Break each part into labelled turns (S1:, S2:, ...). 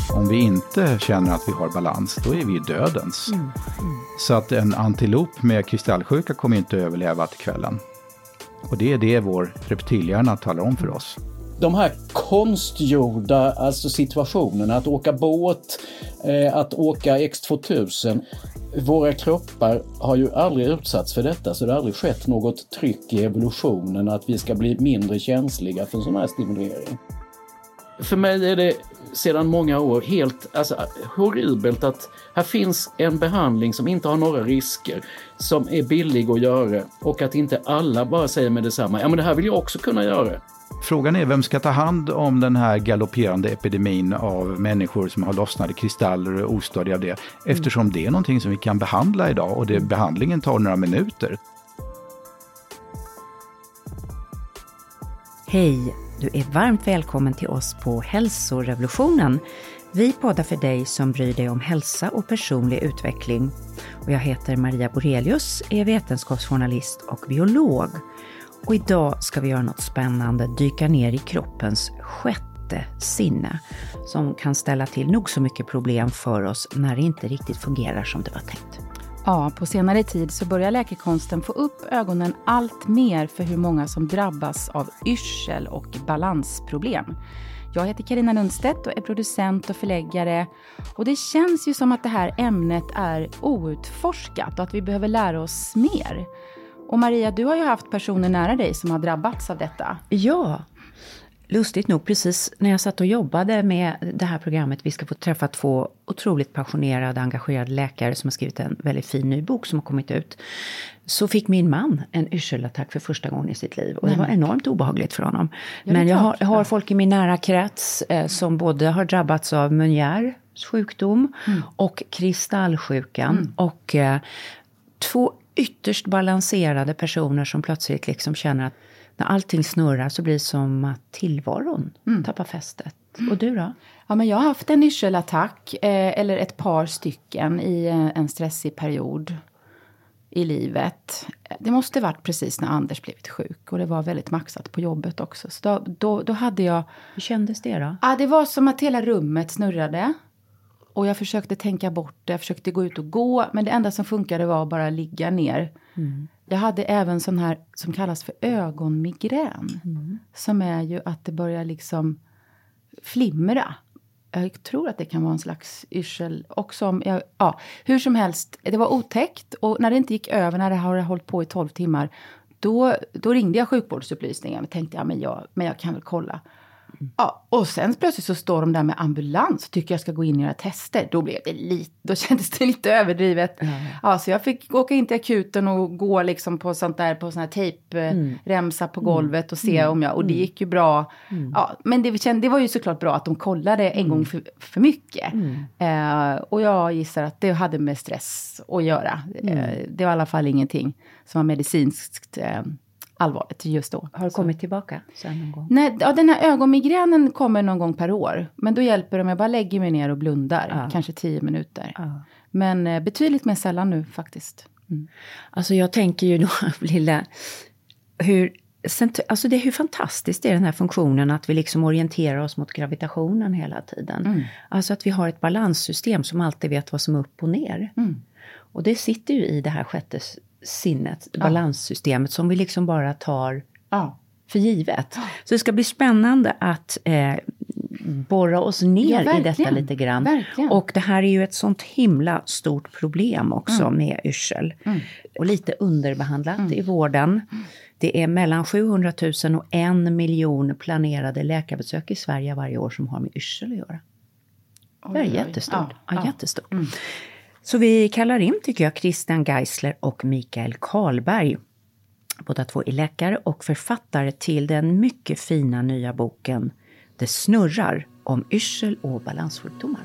S1: Om vi inte känner att vi har balans, då är vi dödens. Så att en antilop med kristallsjuka kommer inte att överleva till kvällen. Och det är det vår reptilhjärna talar om för oss.
S2: De här konstgjorda alltså situationerna, att åka båt, att åka X2000, våra kroppar har ju aldrig utsatts för detta, så det har aldrig skett något tryck i evolutionen att vi ska bli mindre känsliga för sån här stimulering. För mig är det sedan många år helt horribelt att här finns en behandling som inte har några risker, som är billig att göra, och att inte alla bara säger med detsamma, ja men det här vill jag också kunna göra.
S1: Frågan är vem ska ta hand om den här galopperande epidemin av människor som har lossnade kristaller och ostadiga av det. Eftersom det är någonting som vi kan behandla idag och behandlingen tar några minuter.
S3: Hej, du är varmt välkommen till oss på Hälsorevolutionen. Vi poddar för dig som bryr dig om hälsa och personlig utveckling. Och jag heter Maria Borelius, är vetenskapsjournalist och biolog. Och idag ska vi göra något spännande, dyka ner i kroppens sjätte sinne som kan ställa till nog så mycket problem för oss när det inte riktigt fungerar som det var tänkt.
S4: Ja, på senare tid så börjar läkekonsten få upp ögonen allt mer för hur många som drabbas av yrsel och balansproblem. Jag heter Carina Lundstedt och är producent och förläggare, och det känns ju som att det här ämnet är outforskat och att vi behöver lära oss mer. Och Maria, du har ju haft personer nära dig som har drabbats av detta.
S3: Ja, lustigt nog precis när jag satt och jobbade med det här programmet, vi ska få träffa 2 otroligt passionerade, engagerade läkare som har skrivit en väldigt fin ny bok som har kommit ut, så fick min man en yrselattack för första gången i sitt liv. Och det var enormt obehagligt för honom. Men jag har folk i min nära krets som både har drabbats av Menieres sjukdom och kristallsjukan. Och 2 ytterst balanserade personer som plötsligt liksom känner att när allting snurrar så blir det som att tillvaron tappar fästet. Och du då?
S4: Ja, men jag har haft en yrselattack eller ett par stycken i en stressig period i livet. Det måste varit precis när Anders blivit sjuk, och det var väldigt maxat på jobbet också. Så då hade jag...
S3: Hur kändes det då?
S4: Ja, det var som att hela rummet snurrade. Och jag försökte tänka bort det, jag försökte gå ut och gå. Men det enda som funkade var att bara ligga ner. Jag hade även sån här som kallas för ögonmigrän. Som är ju att det börjar liksom flimra. Jag tror att det kan vara en slags yrsel. Och hur som helst, det var otäckt. Och när det inte gick över, när det har hållit på i 12 timmar. Då ringde jag sjukvårdsupplysningen och tänkte, men jag kan väl kolla. Ja, och sen plötsligt så står de där med ambulans och tycker jag ska gå in och göra tester. Då kändes det lite överdrivet. Ja, så jag fick åka in till akuten och gå liksom på sån här tejpremsa på golvet och se om och det gick ju bra. Ja, men det var ju såklart bra att de kollade en gång för mycket. Och jag gissar att det hade med stress att göra. Det var i alla fall ingenting som var medicinskt allvarligt just då.
S3: Har du kommit tillbaka sen någon gång?
S4: Nej, den här ögonmigränen kommer någon gång per år. Men då hjälper det om jag bara lägger mig ner och blundar. Kanske 10 minuter. Men betydligt mer sällan nu faktiskt.
S3: Alltså jag tänker ju då, lilla, hur fantastiskt är den här funktionen att vi liksom orienterar oss mot gravitationen hela tiden. Alltså att vi har ett balanssystem som alltid vet vad som är upp och ner. Och det sitter ju i det här sjätte sinnet, balanssystemet som vi liksom bara tar för givet. Så det ska bli spännande att borra oss ner i detta lite grann. Verkligen. Och det här är ju ett sånt himla stort problem också med yrsel. Och lite underbehandlat i vården. Det är mellan 700 000 och 1 miljon planerade läkarbesök i Sverige varje år som har med yrsel att göra. Det är jättestort. Jättestort. Så vi kallar in, tycker jag, Christian Geisler och Mikael Karlberg. Båda 2 är läkare och författare till den mycket fina nya boken Det snurrar, om yrsel och balanssjukdomar.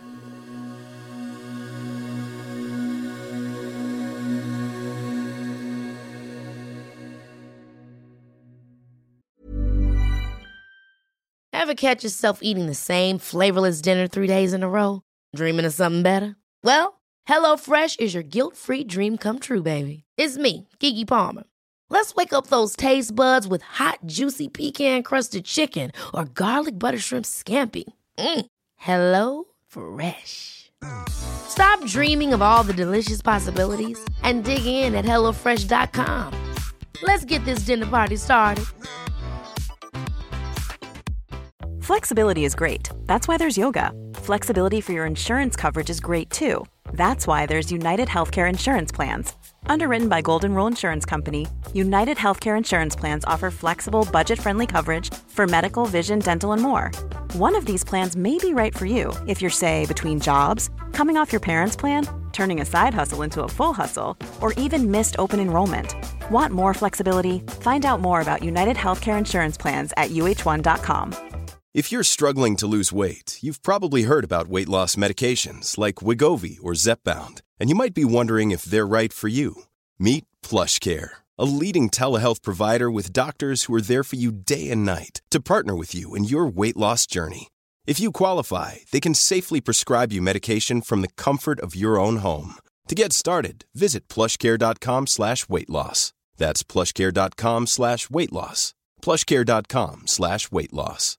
S5: Ever catch yourself eating the same flavorless dinner 3 days in a row? Dreaming of something better? Well, HelloFresh is your guilt-free dream come true, baby. It's me, Keke Palmer. Let's wake up those taste buds with hot, juicy pecan-crusted chicken or garlic butter shrimp scampi. Hello Fresh. Stop dreaming of all the delicious possibilities and dig in at HelloFresh.com. Let's get this dinner party started.
S6: Flexibility is great. That's why there's yoga. Flexibility for your insurance coverage is great too. That's why there's United Healthcare Insurance Plans. Underwritten by Golden Rule Insurance Company, United Healthcare Insurance Plans offer flexible, budget-friendly coverage for medical, vision, dental, and more. One of these plans may be right for you if you're, say, between jobs, coming off your parents' plan, turning a side hustle into a full hustle, or even missed open enrollment. Want more flexibility? Find out more about United Healthcare Insurance Plans at uh1.com.
S7: If you're struggling to lose weight, you've probably heard about weight loss medications like Wegovy or Zepbound, and you might be wondering if they're right for you. Meet PlushCare, a leading telehealth provider with doctors who are there for you day and night to partner with you in your weight loss journey. If you qualify, they can safely prescribe you medication from the comfort of your own home. To get started, visit plushcare.com/weightloss. That's plushcare.com/weightloss. plushcare.com/weightloss.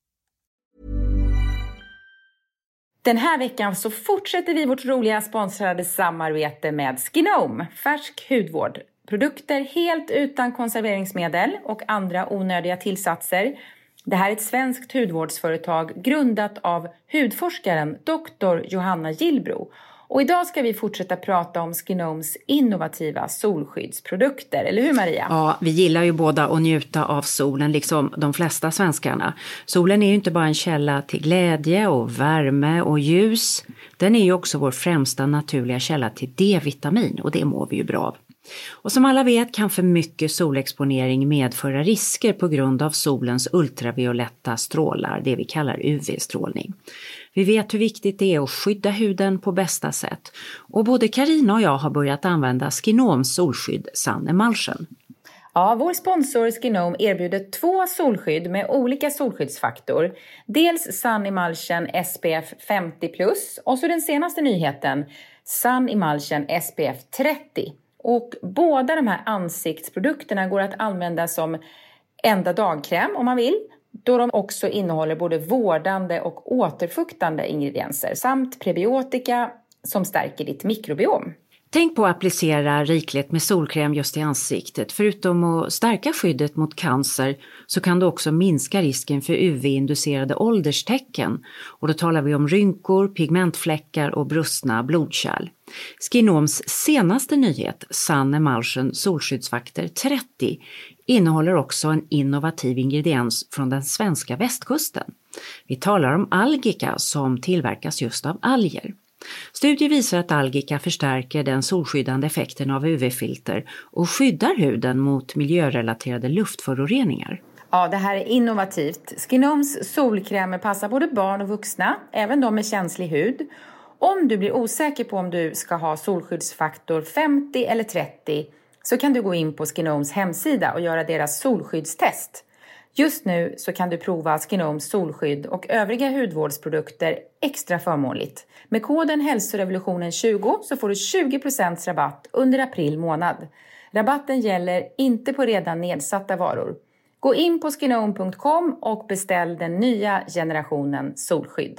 S8: Den här veckan så fortsätter vi vårt roliga sponsrade samarbete med Skinome, färsk hudvård. Produkter helt utan konserveringsmedel och andra onödiga tillsatser. Det här är ett svenskt hudvårdsföretag grundat av hudforskaren Dr. Johanna Gillbro. Och idag ska vi fortsätta prata om Skinomes innovativa solskyddsprodukter. Eller hur, Maria?
S3: Ja, vi gillar ju båda att njuta av solen, liksom de flesta svenskarna. Solen är ju inte bara en källa till glädje och värme och ljus. Den är ju också vår främsta naturliga källa till D-vitamin, och det mår vi ju bra av. Och som alla vet kan för mycket solexponering medföra risker på grund av solens ultravioletta strålar, det vi kallar UV-strålning. Vi vet hur viktigt det är att skydda huden på bästa sätt. Och både Carina och jag har börjat använda Skinomes solskydd Sun Emulsion.
S8: Ja, vår sponsor Skinome erbjuder 2 solskydd med olika solskyddsfaktor. Dels Sun Emulsion SPF 50+, och så den senaste nyheten Sun Emulsion SPF 30. Och båda de här ansiktsprodukterna går att använda som enda dagkräm om man vill, då de också innehåller både vårdande och återfuktande ingredienser samt prebiotika som stärker ditt mikrobiom.
S3: Tänk på att applicera rikligt med solkräm just i ansiktet. Förutom att stärka skyddet mot cancer så kan det också minska risken för UV-inducerade ålderstecken. Och då talar vi om rynkor, pigmentfläckar och brustna blodkärl. Skinomes senaste nyhet, Sun Emulsion solskyddsfaktor 30, innehåller också en innovativ ingrediens från den svenska västkusten. Vi talar om algika som tillverkas just av alger. Studier visar att algika förstärker den solskyddande effekten av UV-filter och skyddar huden mot miljörelaterade luftföroreningar.
S8: Ja, det här är innovativt. Skinomes solkrämer passar både barn och vuxna, även de med känslig hud. Om du blir osäker på om du ska ha solskyddsfaktor 50 eller 30 så kan du gå in på Skinomes hemsida och göra deras solskyddstest. Just nu så kan du prova Skinomes solskydd och övriga hudvårdsprodukter extra förmånligt. Med koden hälsorevolutionen20 så får du 20% rabatt under april månad. Rabatten gäller inte på redan nedsatta varor. Gå in på skinome.com och beställ den nya generationen solskydd.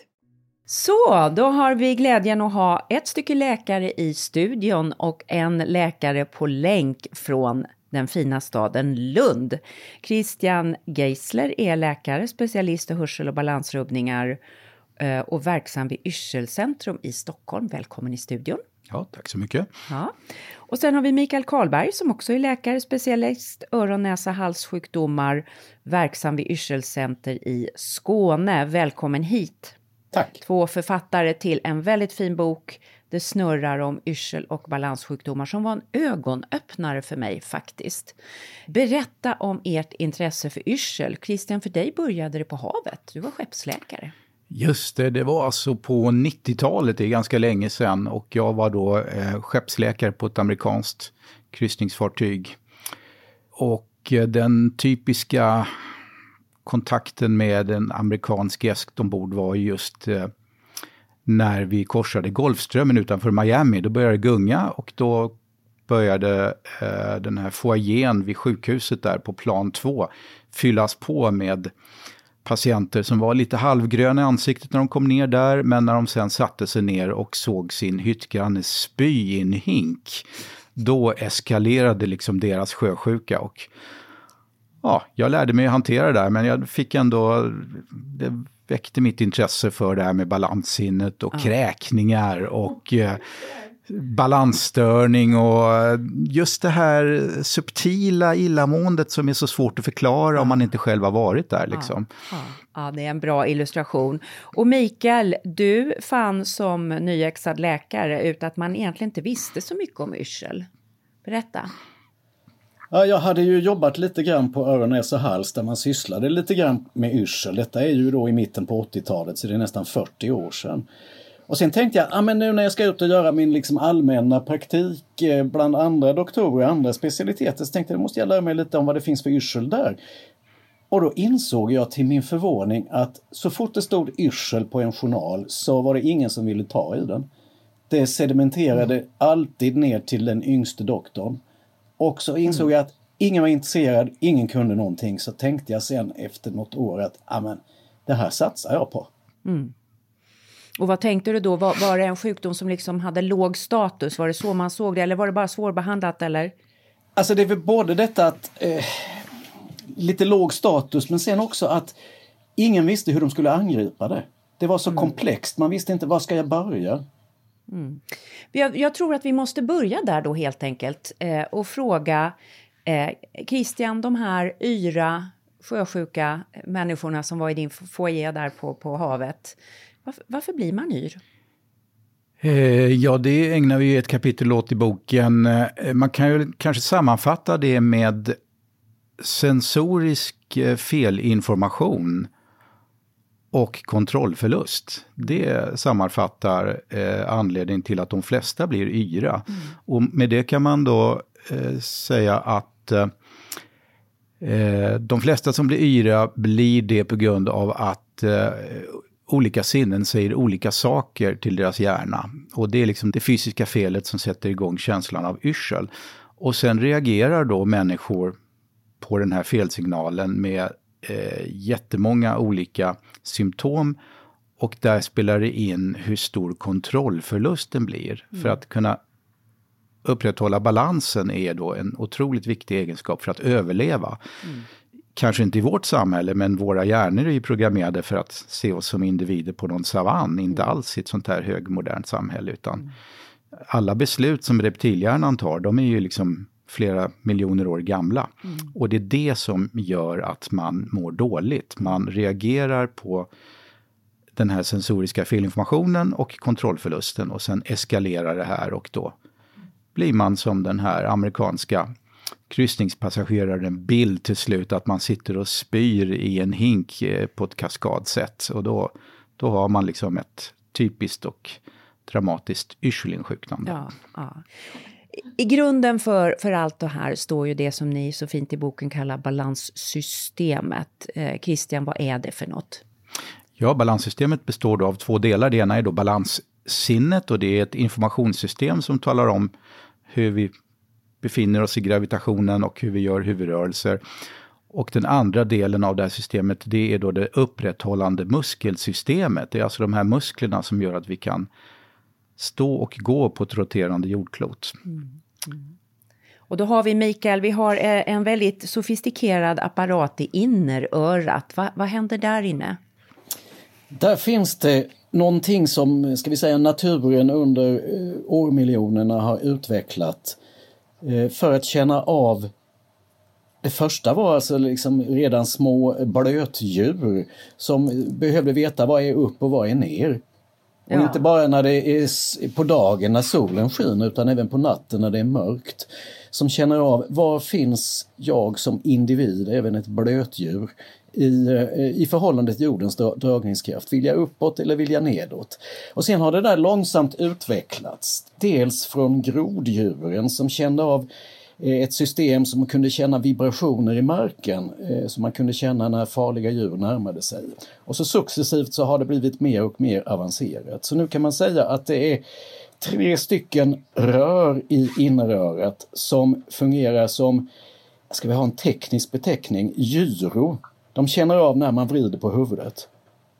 S3: Så, då har vi glädjen att ha ett stycke läkare i studion och en läkare på länk från den fina staden Lund. Christian Geisler är läkare, specialist i hörsel- och balansrubbningar och verksam vid Yrselcentrum i Stockholm. Välkommen i studion.
S1: Ja, tack så mycket.
S3: Ja. Och sen har vi Mikael Karlberg som också är läkare, specialist öron-, näsa-, halssjukdomar, verksam vid Yrselcenter i Skåne. Välkommen hit.
S2: Tack.
S3: 2 författare till en väldigt fin bok. Det snurrar om yrsel- och balanssjukdomar som var en ögonöppnare för mig faktiskt. Berätta om ert intresse för yrsel. Christian, för dig började det på havet. Du var skeppsläkare.
S1: Just det, det var alltså på 90-talet, det är ganska länge sedan. Och jag var då skeppsläkare på ett amerikanskt kryssningsfartyg. Och den typiska kontakten med en amerikansk gäst ombord var just när vi korsade Golfströmmen utanför Miami. Då började det gunga och då började den här foajén vid sjukhuset där på plan 2 fyllas på med patienter som var lite halvgröna i ansiktet när de kom ner där, men när de sen satte sig ner och såg sin hyttgranne spy i en hink, då eskalerade liksom deras sjösjuka. Och ja, jag lärde mig att hantera det där, men jag fick ändå, det väckte mitt intresse för det här med balanssinnet och kräkningar och balansstörning och just det här subtila illamåendet som är så svårt att förklara om man inte själv har varit där liksom.
S3: Ja, det är en bra illustration. Och Mikael, du fann som nyexad läkare ut att man egentligen inte visste så mycket om yrsel. Berätta.
S2: Ja, jag hade ju jobbat lite grann på öron, näsa och hals där man sysslade lite grann med yrsel. Detta är ju då i mitten på 80-talet, så det är nästan 40 år sedan. Och sen tänkte jag, men nu när jag ska ut och göra min liksom allmänna praktik bland andra doktorer och andra specialiteter, så tänkte jag, måste jag lära mig lite om vad det finns för yrsel där. Och då insåg jag till min förvåning att så fort det stod yrsel på en journal så var det ingen som ville ta i den. Det sedimenterade alltid ner till den yngste doktorn. Och så insåg jag att ingen var intresserad, ingen kunde någonting. Så tänkte jag sen efter något år att det här satsar jag på.
S3: Mm. Och vad tänkte du då? Var det en sjukdom som liksom hade låg status? Var det så man såg det? Eller var det bara svårbehandlat? Eller?
S2: Alltså det är väl både detta att lite låg status, men sen också att ingen visste hur de skulle angripa det. Det var så komplext, man visste inte var ska jag börja.
S3: Mm. Jag tror att vi måste börja där då helt enkelt och fråga Christian, de här yra sjösjuka människorna som var i din foyer där på havet. Varför blir man yr?
S1: Ja, det ägnar vi ett kapitel åt i boken. Man kan ju kanske sammanfatta det med sensorisk felinformation och kontrollförlust. Det sammanfattar anledningen till att de flesta blir yra. Och med det kan man då säga att de flesta som blir yra blir det på grund av att olika sinnen säger olika saker till deras hjärna. Och det är liksom det fysiska felet som sätter igång känslan av yrsel. Och sen reagerar då människor på den här felsignalen med jättemånga olika symptom. Och där spelar det in hur stor kontrollförlusten blir. För att kunna upprätthålla balansen är då en otroligt viktig egenskap för att överleva. Kanske inte i vårt samhälle, men våra hjärnor är ju programmerade för att se oss som individer på någon savann. Inte alls i ett sånt här högmodernt samhälle, utan alla beslut som reptilhjärnan tar, de är ju liksom flera miljoner år gamla. Och det är det som gör att man mår dåligt. Man reagerar på den här sensoriska felinformationen och kontrollförlusten, och sen eskalerar det här, och då blir man som den här amerikanska kryssningspassageraren Bill till slut, att man sitter och spyr i en hink på ett kaskadsätt. Och då har man liksom ett typiskt och dramatiskt yrselinsjuknande.
S3: Ja. I grunden för allt det här står ju det som ni så fint i boken kallar balanssystemet. Christian, vad är det för något?
S1: Ja, balanssystemet består då av två delar. Det ena är då balanssinnet, och det är ett informationssystem som talar om hur vi befinner oss i gravitationen och hur vi gör huvudrörelser. Och den andra delen av det här systemet, det är då det upprätthållande muskelsystemet. Det är alltså de här musklerna som gör att vi kan stå och gå på ett roterande jordklot.
S3: Och då har vi, Mikael, vi har en väldigt sofistikerad apparat i innerörat. Vad händer där inne?
S2: Där finns det någonting som, ska vi säga, naturen under årmiljonerna har utvecklat för att känna av. Det första var alltså liksom redan små blötdjur som behövde veta vad är upp och vad är ner. Och inte bara när det är på dagen när solen skiner, utan även på natten när det är mörkt. Som känner av, var finns jag som individ, även ett blötdjur, i förhållande till jordens dragningskraft. Vill jag uppåt eller vill jag nedåt? Och sen har det där långsamt utvecklats. Dels från groddjuren som kände av ett system som kunde känna vibrationer i marken, som man kunde känna när farliga djur närmade sig. Och så successivt så har det blivit mer och mer avancerat. Så nu kan man säga att det är 3 stycken rör i innerörat som fungerar som, ska vi ha en teknisk beteckning, gyro. De känner av när man vrider på huvudet.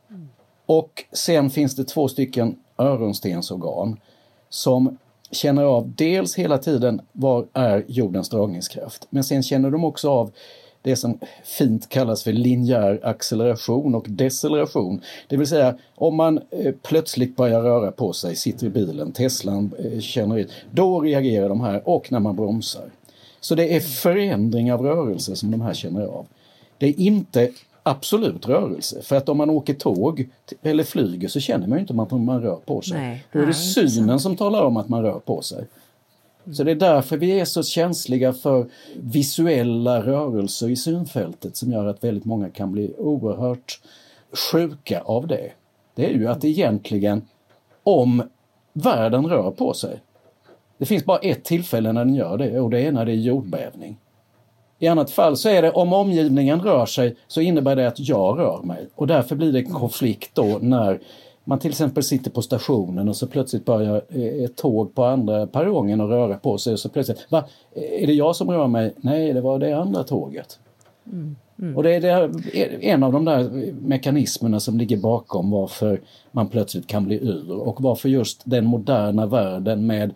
S2: Och sen finns det 2 stycken öronstensorgan som känner av dels hela tiden vad är jordens dragningskraft. Men sen känner de också av det som fint kallas för linjär acceleration och deceleration. Det vill säga om man plötsligt börjar röra på sig, sitter i bilen, Teslan känner ut, då reagerar de här, och när man bromsar. Så det är förändring av rörelse som de här känner av. Det är inte absolut rörelse. För att om man åker tåg eller flyger så känner man ju inte att man rör på sig.
S3: Nej,
S2: då är det synen som talar om att man rör på sig. Så det är därför vi är så känsliga för visuella rörelser i synfältet som gör att väldigt många kan bli oerhört sjuka av det. Det är ju att egentligen om världen rör på sig. Det finns bara ett tillfälle när den gör det, och det är när det är jordbävning. I annat fall så är det om omgivningen rör sig så innebär det att jag rör mig. Och därför blir det konflikt då när man till exempel sitter på stationen och så plötsligt börjar ett tåg på andra perrongen att röra på sig. Och så plötsligt, är det jag som rör mig? Nej, det var det andra tåget. Och det är en av de där mekanismerna som ligger bakom varför man plötsligt kan bli ur. Och varför just den moderna världen med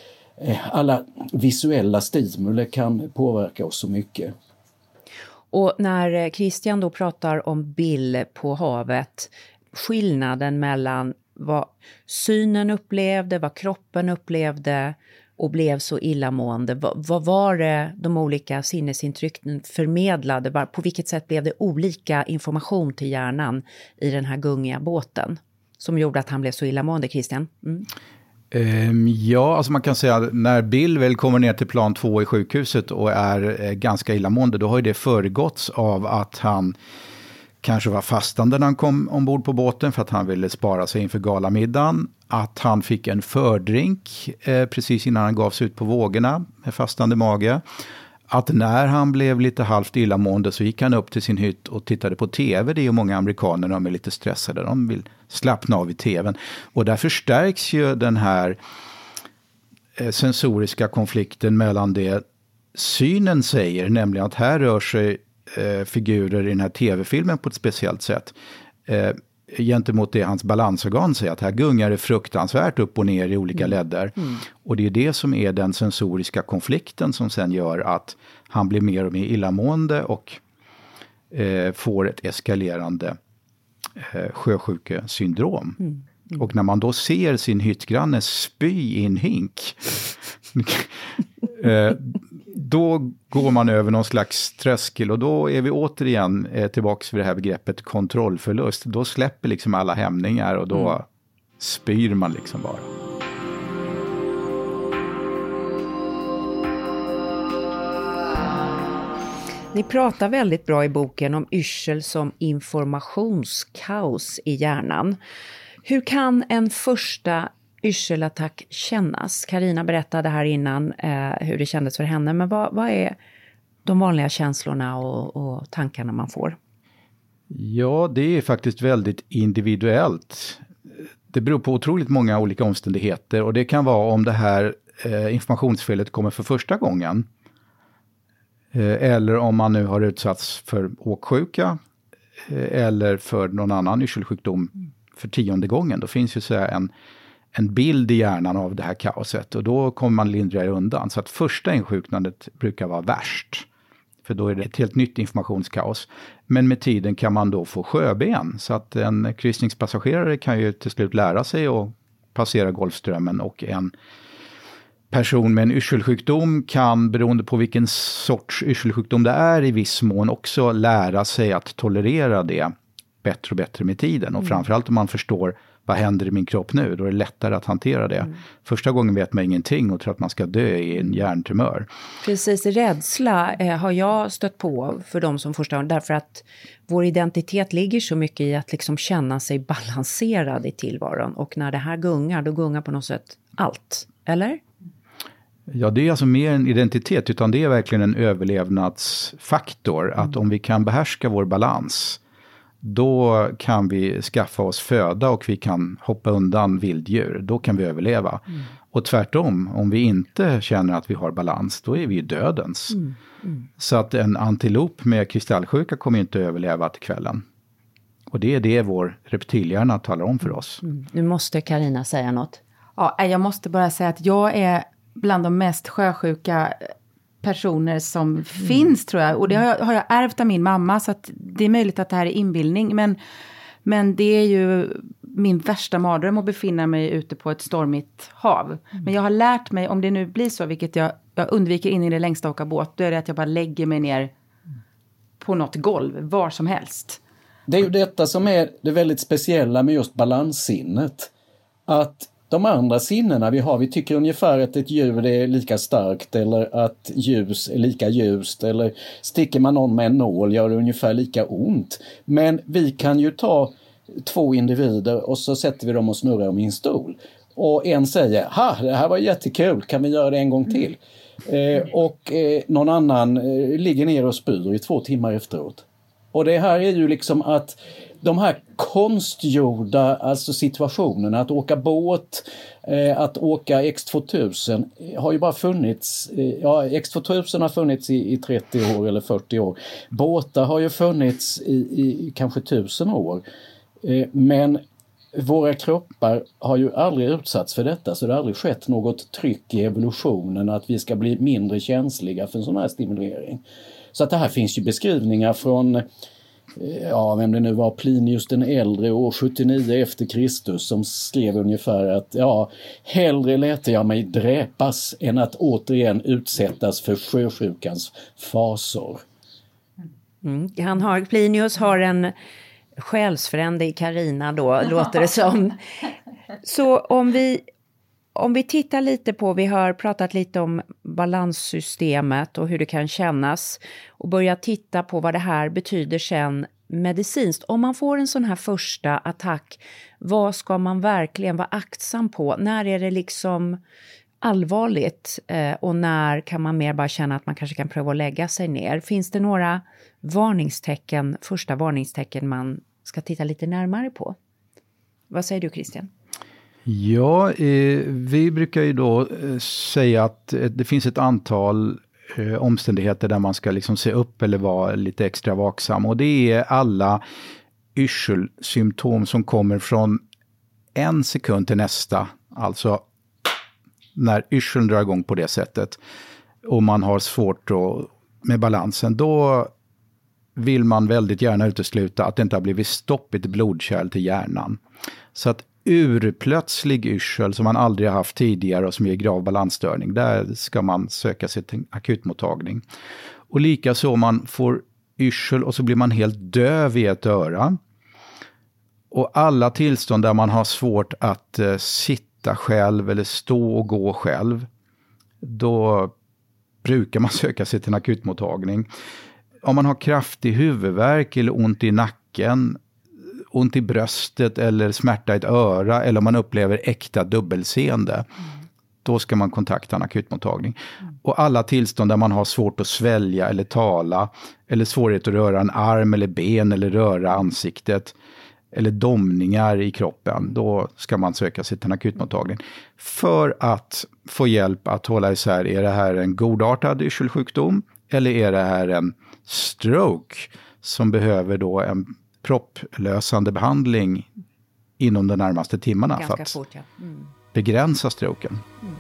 S2: alla visuella stimuli kan påverka oss så mycket.
S3: Och när Christian då pratar om Bill på havet, skillnaden mellan vad synen upplevde, vad kroppen upplevde och blev så illamående. Vad var det de olika sinnesintrycken förmedlade? På vilket sätt blev det olika information till hjärnan i den här gungiga båten som gjorde att han blev så illamående, Christian?
S1: Ja, alltså man kan säga att när Bill väl kommer ner till plan 2 i sjukhuset och är ganska illamående, då har ju det föregåtts av att han kanske var fastande när han kom ombord på båten för att han ville spara sig inför galamiddagen. Att han fick en fördrink precis innan han gav sig ut på vågorna med fastande mage. Att när han blev lite halvt illamående så gick han upp till sin hytt och tittade på tv. Det är ju många amerikaner, de är lite stressade. De vill slappna av i tvn. Och där förstärks ju den här sensoriska konflikten mellan det synen säger, nämligen att här rör sig figurer i den här tv-filmen på ett speciellt sätt. Gentemot det hans balansorgan säger, att här gungar det fruktansvärt upp och ner i olika ledder. Och det är det som är den sensoriska konflikten som sen gör att han blir mer och mer illamående och får ett eskalerande sjösjukesyndrom. Och när man då ser sin hyttgranne spy i en hink då går man över någon slags tröskel, och då är vi återigen tillbaka vid det här begreppet kontrollförlust. Då släpper liksom alla hämningar och då spyr man liksom bara.
S3: Ni pratar väldigt bra i boken om yrsel som informationskaos i hjärnan. Hur kan en första yrselattack kännas? Carina berättade här innan hur det kändes för henne. Men vad är de vanliga känslorna och tankarna man får?
S1: Ja, det är faktiskt väldigt individuellt. Det beror på otroligt många olika omständigheter. Och det kan vara om det här informationsfelet kommer för första gången. Eller om man nu har utsatts för åksjuka. Eller för någon annan yrselsjukdom för 10:e gången. Då finns ju så här en bild i hjärnan av det här kaoset, och då kommer man lindrigare undan. Så att första insjuknandet brukar vara värst, för då är det ett helt nytt informationskaos. Men med tiden kan man då få sjöben, så att en kryssningspassagerare kan ju till slut lära sig att passera Golfströmmen, och en person med en yrselsjukdom kan, beroende på vilken sorts yrselsjukdom det är, i viss mån också lära sig att tolerera det bättre och bättre med tiden. Och framförallt om man förstår vad händer i min kropp nu, då är det lättare att hantera det. Första gången vet man ingenting och tror att man ska dö i en hjärntumör.
S3: Precis, rädsla har jag stött på för de som första gången, därför att vår identitet ligger så mycket i att liksom känna sig balanserad i tillvaron. Och när det här gungar, då gungar på något sätt allt, eller?
S1: Ja, det är alltså mer en identitet, utan det är verkligen en överlevnadsfaktor. Att om vi kan behärska vår balans, då kan vi skaffa oss föda och vi kan hoppa undan vilddjur. Då kan vi överleva. Och tvärtom, om vi inte känner att vi har balans, då är vi dödens. Så att en antilop med kristallsjuka kommer inte att överleva till kvällen. Och det är det vår reptilhjärna talar om för oss.
S3: Nu måste Carina säga något.
S4: Ja, jag måste bara säga att jag är bland de mest sjösjuka personer som finns, tror jag. Och det har jag ärvt av min mamma, så att det är möjligt att det här är inbildning. Men det är ju min värsta mardröm att befinna mig ute på ett stormigt hav. Men jag har lärt mig, om det nu blir så, vilket jag undviker in i det längsta åka båt, då är det att jag bara lägger mig ner på något golv, var som helst.
S2: Det är ju detta som är det väldigt speciella med just balanssinnet. Att de andra sinnena vi tycker ungefär att ett ljud är lika starkt, eller att ljus är lika ljust, eller sticker man någon med en nål gör det ungefär lika ont. Men vi kan ju ta 2 individer och så sätter vi dem och snurrar om i en stol. Och en säger, det här var jättekul, kan vi göra det en gång till? Och någon annan ligger ner och spyr i 2 timmar efteråt. Och det här är ju liksom att de här konstgjorda alltså situationerna, att åka båt, att åka X2000 har ju bara funnits, X2000 har funnits i 30 år eller 40 år. Båtar har ju funnits i kanske 1000 år. Men våra kroppar har ju aldrig utsatts för detta, så det har aldrig skett något tryck i evolutionen att vi ska bli mindre känsliga för en sån här stimulering. Så att det här finns ju beskrivningar från, vem det nu var, Plinius den äldre år 79 efter Kristus, som skrev ungefär att hellre lät jag mig dräpas än att återigen utsättas för sjösjukans fasor.
S3: Plinius har en själsfrände i Carina då, låter det som. Så om vi tittar lite på, vi har pratat lite om balanssystemet och hur det kan kännas, och börja titta på vad det här betyder sen medicinskt. Om man får en sån här första attack, vad ska man verkligen vara aktsam på? När är det liksom allvarligt och när kan man mer bara känna att man kanske kan pröva att lägga sig ner? Finns det några första varningstecken man ska titta lite närmare på? Vad säger du, Christian?
S1: Ja, vi brukar ju då säga att det finns ett antal omständigheter där man ska liksom se upp eller vara lite extra vaksam. Och det är alla yrselsymptom som kommer från en sekund till nästa. Alltså när yrseln drar igång på det sättet och man har svårt med balansen, då vill man väldigt gärna utesluta att det inte har blivit stopp i ett blodkärl till hjärnan. Så att urplötslig yrsel som man aldrig har haft tidigare och som ger grav balansstörning, där ska man söka sig till akutmottagning. Och likaså om man får yrsel och så blir man helt döv i ett öra. Och alla tillstånd där man har svårt att sitta själv eller stå och gå själv, då brukar man söka sig till en akutmottagning. Om man har kraftig huvudvärk eller ont i nacken, ont i bröstet eller smärta i ett öra, eller om man upplever äkta dubbelseende, då ska man kontakta en akutmottagning. Och alla tillstånd där man har svårt att svälja eller tala, eller svårighet att röra en arm eller ben eller röra ansiktet, eller domningar i kroppen, då ska man söka sig till en akutmottagning. För att få hjälp att hålla isär, är det här en godartad yrselsjukdom eller är det här en stroke som behöver då en propplösande behandling inom de närmaste timmarna för att begränsa stroken.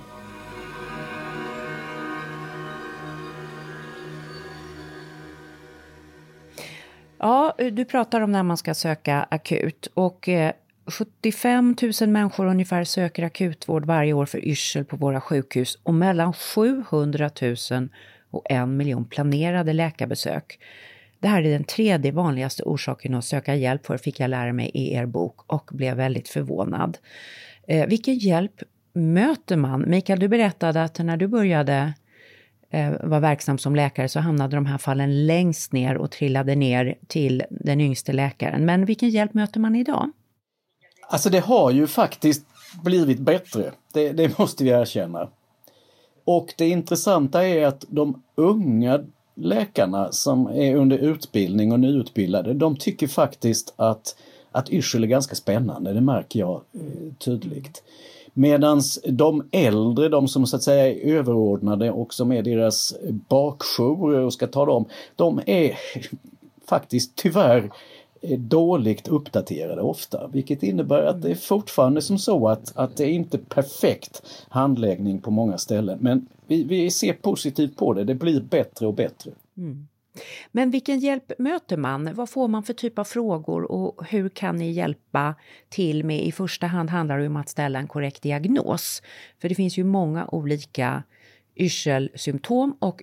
S3: Ja, du pratar om när man ska söka akut, och 75 000 människor ungefär söker akutvård varje år för yrsel på våra sjukhus, och mellan 700 000 och 1 miljon planerade läkarbesök. Det här är den 3:e vanligaste orsaken att söka hjälp för, fick jag lära mig i er bok, och blev väldigt förvånad. Vilken hjälp möter man? Mikael, du berättade att när du började vara verksam som läkare så hamnade de här fallen längst ner och trillade ner till den yngste läkaren. Men vilken hjälp möter man idag?
S2: Alltså det har ju faktiskt blivit bättre. Det måste vi erkänna. Och det intressanta är att de unga läkarna som är under utbildning och nyutbildade, de tycker faktiskt att yrsel är ganska spännande, det märker jag tydligt. Medan de äldre, de som så att säga är överordnade och som är deras bakjour och ska ta dem, de är faktiskt tyvärr dåligt uppdaterade ofta. Vilket innebär att det är fortfarande som så att det är inte perfekt handläggning på många ställen. Men vi ser positivt på det, det blir bättre och bättre.
S3: Mm. Men vilken hjälp möter man? Vad får man för typ av frågor och hur kan ni hjälpa till med? I första hand handlar det om att ställa en korrekt diagnos. För det finns ju många olika yrselsymptom och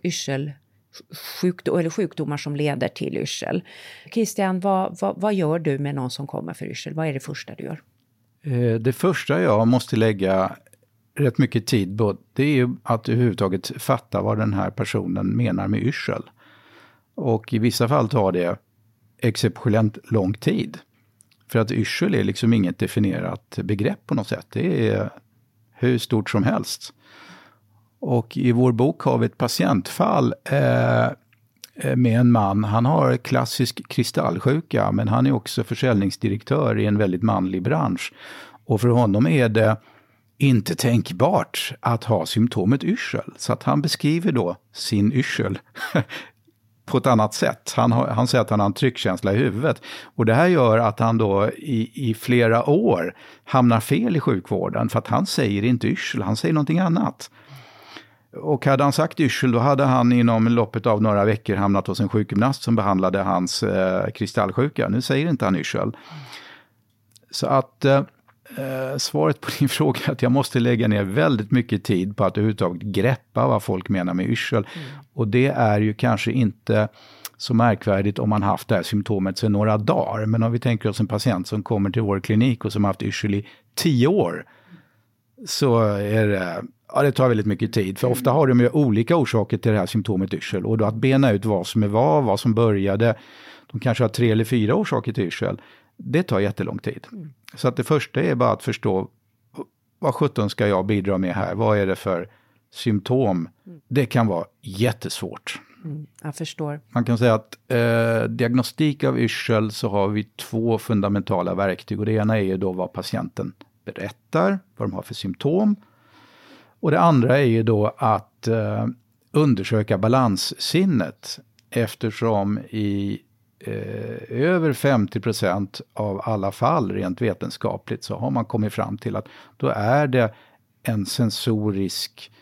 S3: sjukdomar som leder till yrsel. Christian, vad gör du med någon som kommer för yrsel? Vad är det första du gör?
S1: Det första jag måste lägga rätt mycket tid på, det är ju att överhuvudtaget fatta vad den här personen menar med yrsel. Och i vissa fall tar det exceptionellt lång tid. För att yrsel är liksom inget definierat begrepp på något sätt. Det är hur stort som helst. Och i vår bok har vi ett patientfall med en man. Han har klassisk kristallsjuka, men han är också försäljningsdirektör i en väldigt manlig bransch. Och för honom är det inte tänkbart att ha symptomet yrsel. Så att han beskriver då sin yrsel på ett annat sätt. Han säger att han har en tryckkänsla i huvudet. Och det här gör att han då i flera år hamnar fel i sjukvården. För att han säger inte yrsel, han säger någonting annat. Och hade han sagt yrsel, då hade han inom loppet av några veckor hamnat hos en sjukgymnast som behandlade hans kristallsjuka. Nu säger inte han yrsel. Så att svaret på din fråga är att jag måste lägga ner väldigt mycket tid på att överhuvudtaget greppa vad folk menar med yrsel. Och det är ju kanske inte så märkvärdigt om man haft det här symptomet sedan några dagar. Men om vi tänker oss en patient som kommer till vår klinik och som har haft yrsel i 10 år, så är det... Ja, det tar väldigt mycket tid. För ofta har de ju olika orsaker till det här symptomet yrsel. Och då att bena ut vad som är vad som började. De kanske har 3 eller 4 orsaker till yrsel. Det tar jättelång tid. Så att det första är bara att förstå vad 17 ska jag bidra med här? Vad är det för symptom? Det kan vara jättesvårt.
S3: Jag förstår.
S1: Man kan säga att diagnostik av yrsel så har vi 2 fundamentala verktyg. Och det ena är ju då vad patienten berättar, vad de har för symptom. Och det andra är ju då att undersöka balanssinnet, eftersom i över 50% av alla fall rent vetenskapligt så har man kommit fram till att då är det ett sensoriskt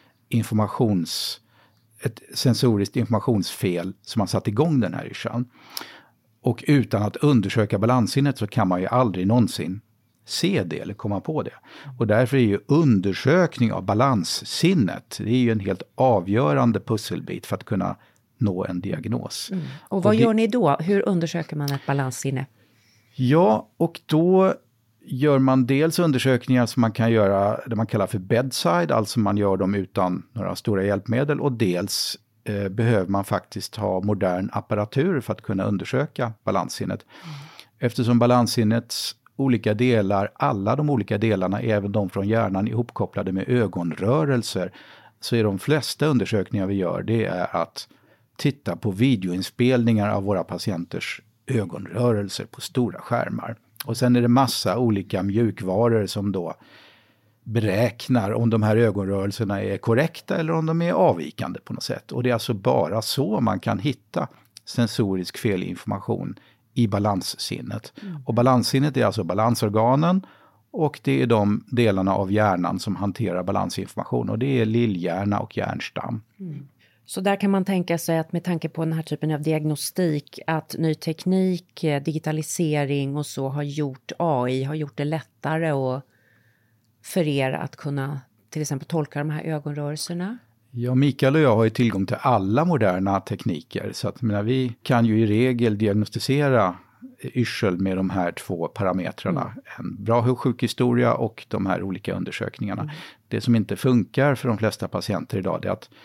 S1: informationsfel som har satt igång den här yrseln. Och utan att undersöka balanssinnet så kan man ju aldrig någonsin se det eller komma på det. Och därför är ju undersökning av balanssinnet, det är ju en helt avgörande pusselbit för att kunna nå en diagnos.
S3: Och vad gör ni då? Hur undersöker man ett balanssinne?
S1: Ja, och då gör man dels undersökningar som man kan göra, det man kallar för bedside, alltså man gör dem utan några stora hjälpmedel, och dels behöver man faktiskt ha modern apparatur för att kunna undersöka balanssinnet. Eftersom balanssinnets olika delar, alla de olika delarna, även de från hjärnan ihopkopplade med ögonrörelser, så är de flesta undersökningar vi gör, det är att titta på videoinspelningar av våra patienters ögonrörelser på stora skärmar. Och sen är det massa olika mjukvaror som då beräknar om de här ögonrörelserna är korrekta eller om de är avvikande på något sätt. Och det är alltså bara så man kan hitta sensorisk felinformation i balanssinnet. Och balanssinnet är alltså balansorganen, och det är de delarna av hjärnan som hanterar balansinformation, och det är lillhjärna och hjärnstam.
S3: Så där kan man tänka sig att med tanke på den här typen av diagnostik, att ny teknik, digitalisering och så har gjort det lättare och för er att kunna till exempel tolka de här ögonrörelserna?
S1: Ja, Mikael och jag har ju tillgång till alla moderna tekniker, så att vi kan ju i regel diagnostisera yrsel med de här 2 parametrarna. En bra sjukhistoria och de här olika undersökningarna. Det som inte funkar för de flesta patienter idag är att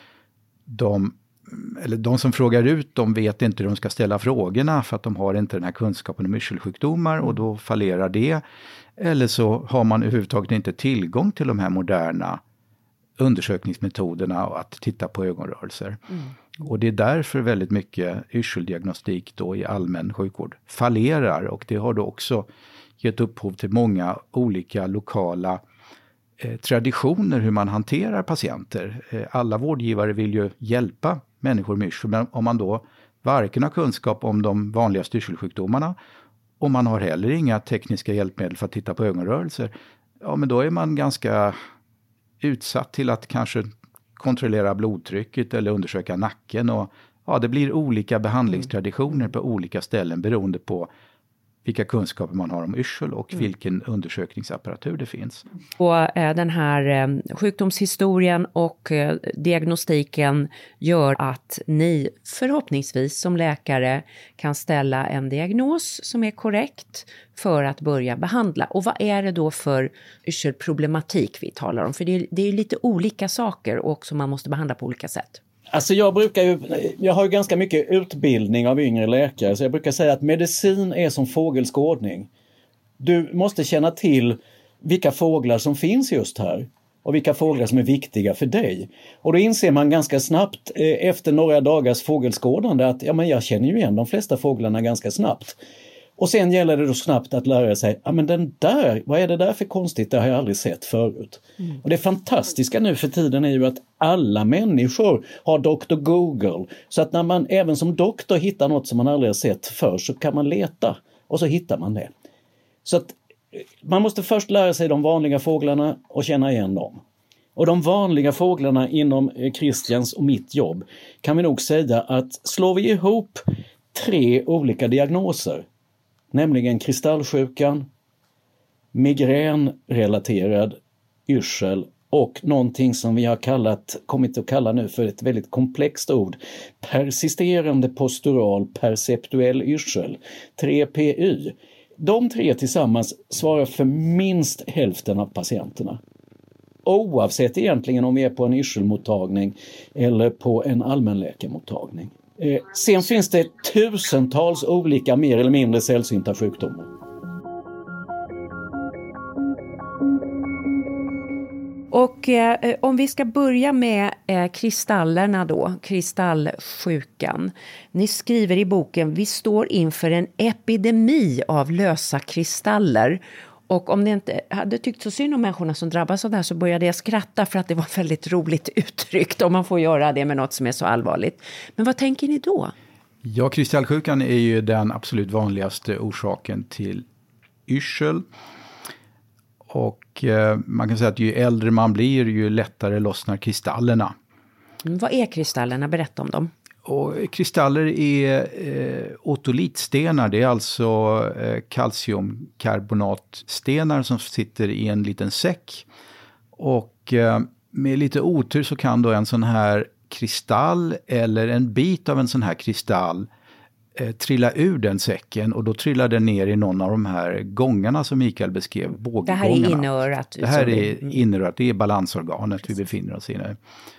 S1: de som frågar ut, de vet inte hur de ska ställa frågorna för att de har inte den här kunskapen om yrselsjukdomar, och då fallerar det. Eller så har man överhuvudtaget inte tillgång till de här moderna undersökningsmetoderna och att titta på ögonrörelser. Och det är därför väldigt mycket yrseldiagnostik då i allmän sjukvård fallerar, och det har då också gett upphov till många olika lokala traditioner hur man hanterar patienter. Alla vårdgivare vill ju hjälpa människor med yrsel, men om man då varken har kunskap om de vanligaste yrselsjukdomarna och man har heller inga tekniska hjälpmedel för att titta på ögonrörelser, ja men då är man ganska utsatt till att kanske kontrollera blodtrycket eller undersöka nacken, och ja, det blir olika behandlingstraditioner på olika ställen beroende på vilka kunskaper man har om yrsel och vilken undersökningsapparatur det finns.
S3: Och den här sjukdomshistorien och diagnostiken gör att ni förhoppningsvis som läkare kan ställa en diagnos som är korrekt för att börja behandla. Och vad är det då för yrselproblematik vi talar om? För det är lite olika saker och som man måste behandla på olika sätt.
S2: Alltså jag har ju ganska mycket utbildning av yngre läkare, så jag brukar säga att medicin är som fågelskådning. Du måste känna till vilka fåglar som finns just här och vilka fåglar som är viktiga för dig. Och då inser man ganska snabbt efter några dagars fågelskådande att jag känner ju igen de flesta fåglarna ganska snabbt. Och sen gäller det då snabbt att lära sig, men den där, vad är det där för konstigt, det har jag aldrig sett förut. Och det fantastiska nu för tiden är ju att alla människor har Dr. Google. Så att när man även som doktor hittar något som man aldrig har sett förr, så kan man leta och så hittar man det. Så att man måste först lära sig de vanliga fåglarna och känna igen dem. Och de vanliga fåglarna inom Christians och mitt jobb kan vi nog säga att slår vi ihop 3 olika diagnoser, nämligen kristallsjukan, migränrelaterad yrsel och någonting som vi har kommit att kalla nu för ett väldigt komplext ord, persisterande postural perceptuell yrsel, 3PY. De 3 tillsammans svarar för minst hälften av patienterna. Oavsett egentligen om vi är på en yrselmottagning eller på en allmänläkarmottagning. Sen finns det tusentals olika mer eller mindre sällsynta sjukdomar.
S3: Och om vi ska börja med kristallerna då, kristallsjukan. Ni skriver i boken, vi står inför en epidemi av lösa kristaller. Och om det inte hade tyckt så synd om människorna som drabbas av det här, så började jag skratta för att det var väldigt roligt uttryckt om man får göra det med något som är så allvarligt. Men vad tänker ni då?
S1: Ja, kristallsjukan är ju den absolut vanligaste orsaken till yrsel. Och man kan säga att ju äldre man blir, ju lättare lossnar kristallerna.
S3: Vad är kristallerna? Berätta om dem.
S1: Och kristaller är otolitstenar, det är alltså kalciumkarbonatstenar som sitter i en liten säck. Och med lite otur så kan då en sån här kristall eller en bit av en sån här kristall trilla ur den säcken, och då trillar den ner i någon av de här gångarna som Mikael beskrev, båggångarna.
S3: Det här är inörat.
S1: Det här är inörat, det är balansorganet vi befinner oss i nu.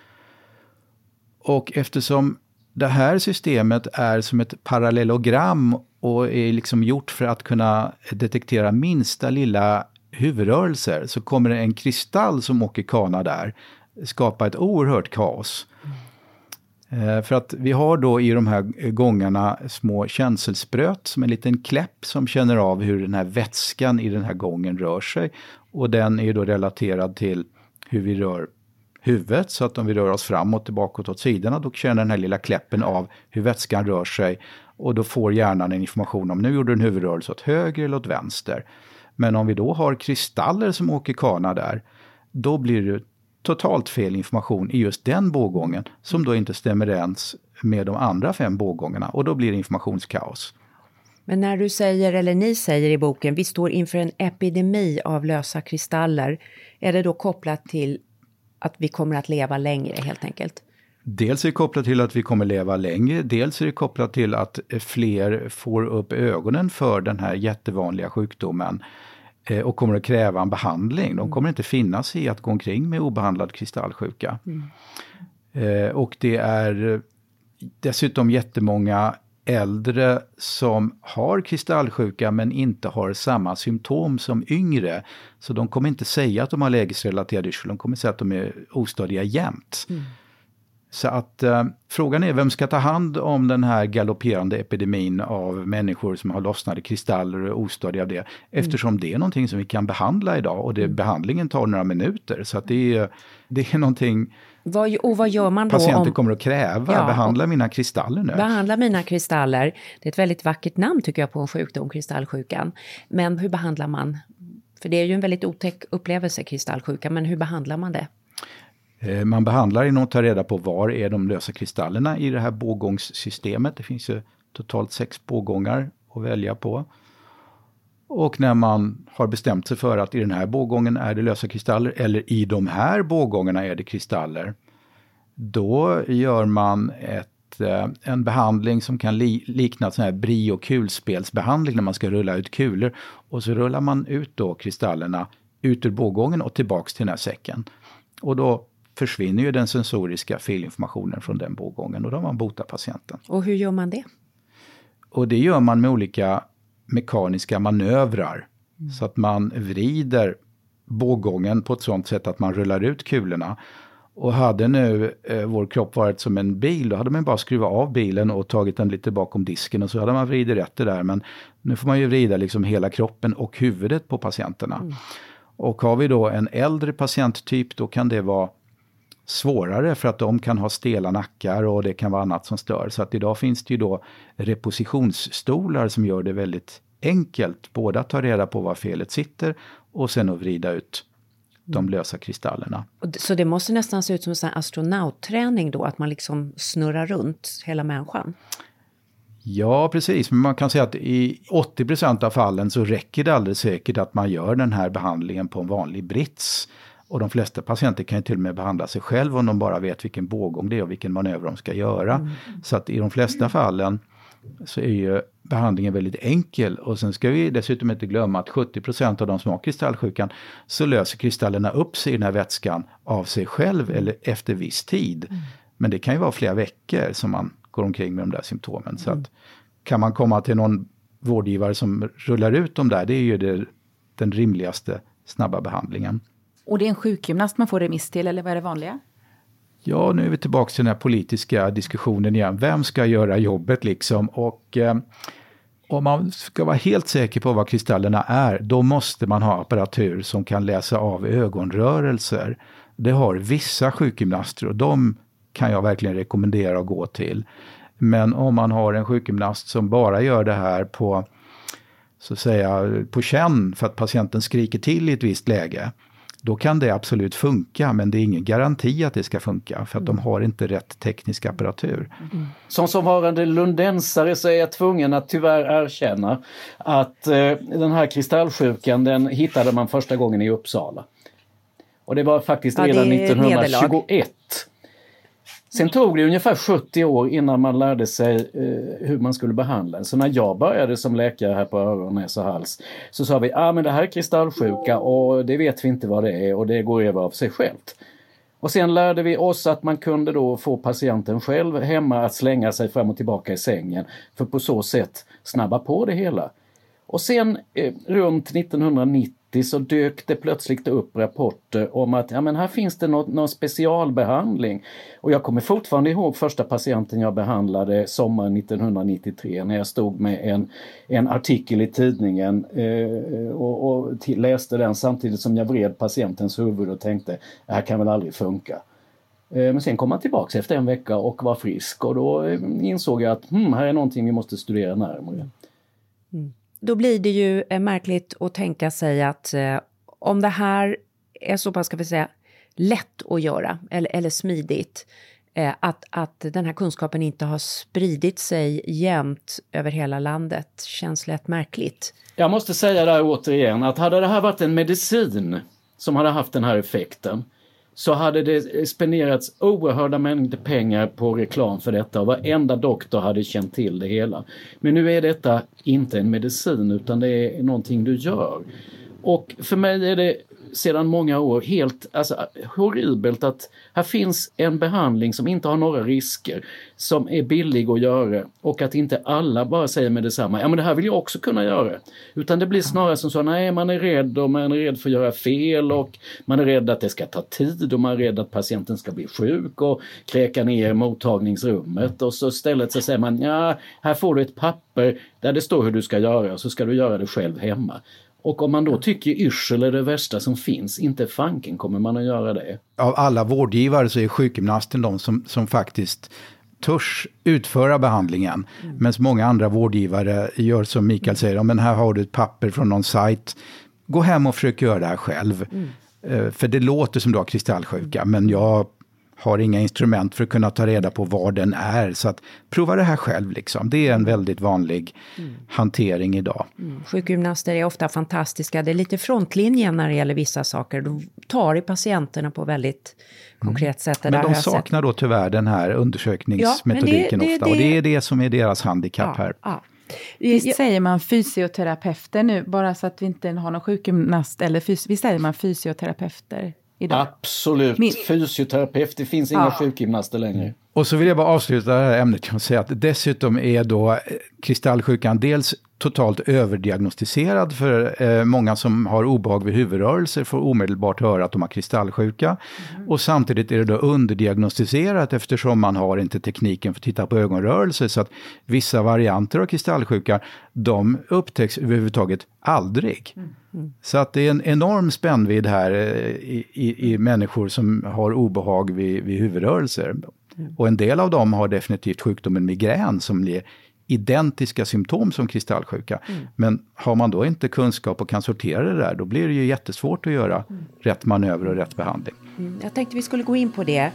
S1: Och eftersom det här systemet är som ett parallellogram och är liksom gjort för att kunna detektera minsta lilla huvudrörelser, så kommer det en kristall som åker kana där skapa ett oerhört kaos. För att vi har då i de här gångarna små känselspröt som en liten kläpp som känner av hur den här vätskan i den här gången rör sig. Och den är då relaterad till hur vi rör huvudet, så att om vi rör oss framåt, tillbaka och åt sidorna, då känner den här lilla kläppen av hur vätskan rör sig, och då får hjärnan en information om nu gjorde en huvudrörelse åt höger eller åt vänster. Men om vi då har kristaller som åker kana där, då blir det totalt fel information i just den båggången som då inte stämmer ens med de andra 5 båggångarna, och då blir det informationskaos.
S3: Men när du säger, eller ni säger i boken, vi står inför en epidemi av lösa kristaller, är det då kopplat till att vi kommer att leva längre helt enkelt?
S1: Dels är det kopplat till att vi kommer leva längre, dels är det kopplat till att fler får upp ögonen för den här jättevanliga sjukdomen och kommer att kräva en behandling. De kommer inte finnas i att gå omkring med obehandlad kristallsjuka. Och det är dessutom jättemånga äldre som har kristallsjuka men inte har samma symptom som yngre. Så de kommer inte säga att de har lägesrelaterad yrsel, de kommer säga att de är ostadiga jämt. Så att frågan är vem ska ta hand om den här galopperande epidemin av människor som har lossnade kristaller och ostadiga av det. Eftersom det är någonting som vi kan behandla idag och behandlingen tar några minuter. Så att det är någonting
S3: vad gör man då
S1: patienter kommer att kräva. Behandla mina kristaller nu.
S3: Behandla mina kristaller. Det är ett väldigt vackert namn tycker jag på en sjukdom, kristallsjukan. Men hur behandlar man? För det är ju en väldigt otäck upplevelse, kristallsjuka. Men hur behandlar man det?
S1: Man behandlar genom att ta reda på var är de lösa kristallerna i det här bågångssystemet. Det finns ju totalt 6 bågångar att välja på. Och när man har bestämt sig för att i den här bågången är det lösa kristaller eller i de här bågångarna är det kristaller, då gör man en behandling som kan likna sån här bri- och kulspelsbehandling när man ska rulla ut kulor. Och så rullar man ut då kristallerna ut ur bågången och tillbaks till den här säcken. Och då försvinner ju den sensoriska felinformationen från den bågången och då har man botat patienten.
S3: Och hur gör man det?
S1: Och det gör man med olika mekaniska manövrar. Så att man vrider bågången på ett sådant sätt att man rullar ut kulorna. Och hade nu vår kropp varit som en bil, då hade man bara skruvat av bilen och tagit den lite bakom disken och så hade man vridit rätt det där. Men nu får man ju vrida liksom hela kroppen och huvudet på patienterna. Och har vi då en äldre patienttyp, då kan det vara svårare för att de kan ha stela nackar och det kan vara annat som stör. Så att idag finns det ju då repositionsstolar som gör det väldigt enkelt både att ta reda på var felet sitter och sen att vrida ut de lösa kristallerna.
S3: Så det måste nästan se ut som en sån här astronautträning då, att man liksom snurrar runt hela människan?
S1: Ja, precis. Men man kan säga att i 80% av fallen så räcker det alldeles säkert att man gör den här behandlingen på en vanlig brits. Och de flesta patienter kan ju till och med behandla sig själv om de bara vet vilken bågång det är och vilken manöver de ska göra. Så att i de flesta fallen så är ju behandlingen väldigt enkel. Och sen ska vi dessutom inte glömma att 70% av de som har kristallsjukan så löser kristallerna upp sig i den här vätskan av sig själv eller efter viss tid. Men det kan ju vara flera veckor som man går omkring med de där symptomen. Så att kan man komma till någon vårdgivare som rullar ut dem där, det är ju den rimligaste snabba behandlingen.
S4: Och det är en sjukgymnast man får remiss till, eller vad är det vanliga?
S1: Ja, nu är vi tillbaka till den här politiska diskussionen igen. Vem ska göra jobbet liksom? Och om man ska vara helt säker på vad kristallerna är, då måste man ha apparatur som kan läsa av ögonrörelser. Det har vissa sjukgymnaster och de kan jag verkligen rekommendera att gå till. Men om man har en sjukgymnast som bara gör det här på, så att säga, på känn för att patienten skriker till i ett visst läge, då kan det absolut funka, men det är ingen garanti att det ska funka för att de har inte rätt teknisk apparatur.
S2: Som varande lundensare så är jag tvungen att tyvärr erkänna att den här kristallsjukan, den hittade man första gången i Uppsala. Och det var faktiskt redan 1921. Sen tog det ungefär 70 år innan man lärde sig hur man skulle behandla den. Så när jag började som läkare här på öron, näs och hals så sa vi, men det här är kristallsjuka och det vet vi inte vad det är och det går över av sig självt. Och sen lärde vi oss att man kunde då få patienten själv hemma att slänga sig fram och tillbaka i sängen för på så sätt snabba på det hela. Och sen runt 1990 så dök det plötsligt upp rapporter om att men här finns det någon specialbehandling. Och jag kommer fortfarande ihåg första patienten jag behandlade sommaren 1993 när jag stod med en artikel i tidningen och läste den samtidigt som jag vred patientens huvud och tänkte, det här kan väl aldrig funka. Men sen kom han tillbaka efter en vecka och var frisk och då insåg jag att här är någonting vi måste studera närmare.
S3: Då blir det ju märkligt att tänka sig att om det här är så pass, ska vi säga, lätt att göra eller smidigt, att den här kunskapen inte har spridit sig jämnt över hela landet känns lätt märkligt.
S2: Jag måste säga där återigen att hade det här varit en medicin som hade haft den här effekten så hade det spenderats oerhörda mängder pengar på reklam för detta och varenda doktor hade känt till det hela. Men nu är detta inte en medicin utan det är någonting du gör. Och för mig är det sedan många år helt horribelt att här finns en behandling som inte har några risker, som är billig att göra, och att inte alla bara säger med detsamma, ja men det här vill jag också kunna göra. Utan det blir snarare som så, nej man är rädd, och man är rädd för att göra fel, och man är rädd att det ska ta tid, och man är rädd att patienten ska bli sjuk och kräka ner mottagningsrummet, och så istället så säger man, ja här får du ett papper där det står hur du ska göra, och så ska du göra det själv hemma. Och om man då tycker yrsel är det värsta som finns, inte fanken kommer man att göra det.
S1: Av alla vårdgivare så är sjukgymnasten de som faktiskt törs utföra behandlingen. Men många andra vårdgivare gör som Mikael säger, men här har du ett papper från någon sajt. Gå hem och försök göra det här själv. För det låter som du har kristallsjuka, men jag har inga instrument för att kunna ta reda på var den är. Så att prova det här själv liksom. Det är en väldigt vanlig hantering idag.
S3: Sjukgymnaster är ofta fantastiska. Det är lite frontlinjen när det gäller vissa saker. De tar i patienterna på väldigt konkret sätt.
S1: Men de saknar då tyvärr den här undersökningsmetodiken ofta. Och det är det som är deras handikapp här.
S4: Ja. Visst säger man fysioterapeuter nu, bara så att vi inte har någon sjukgymnast, eller visst säger man fysioterapeuter idag?
S2: Absolut, fysioterapeut, det finns inga sjukgymnaster längre.
S1: Och så vill jag bara avsluta det här ämnet och säga att dessutom är då kristallsjukan dels totalt överdiagnostiserad, för många som har obehag vid huvudrörelser får omedelbart höra att de har kristallsjuka. Och samtidigt är det då underdiagnostiserat eftersom man har inte tekniken för att titta på ögonrörelser, så att vissa varianter av kristallsjuka, de upptäcks överhuvudtaget aldrig. Så att det är en enorm spännvidd här i människor som har obehag vid huvudrörelser. Och en del av dem har definitivt sjukdomen migrän som blir identiska symptom som kristallsjuka. Men har man då inte kunskap och kan sortera det där, då blir det ju jättesvårt att göra rätt manöver och rätt behandling.
S3: Jag tänkte vi skulle gå in på det.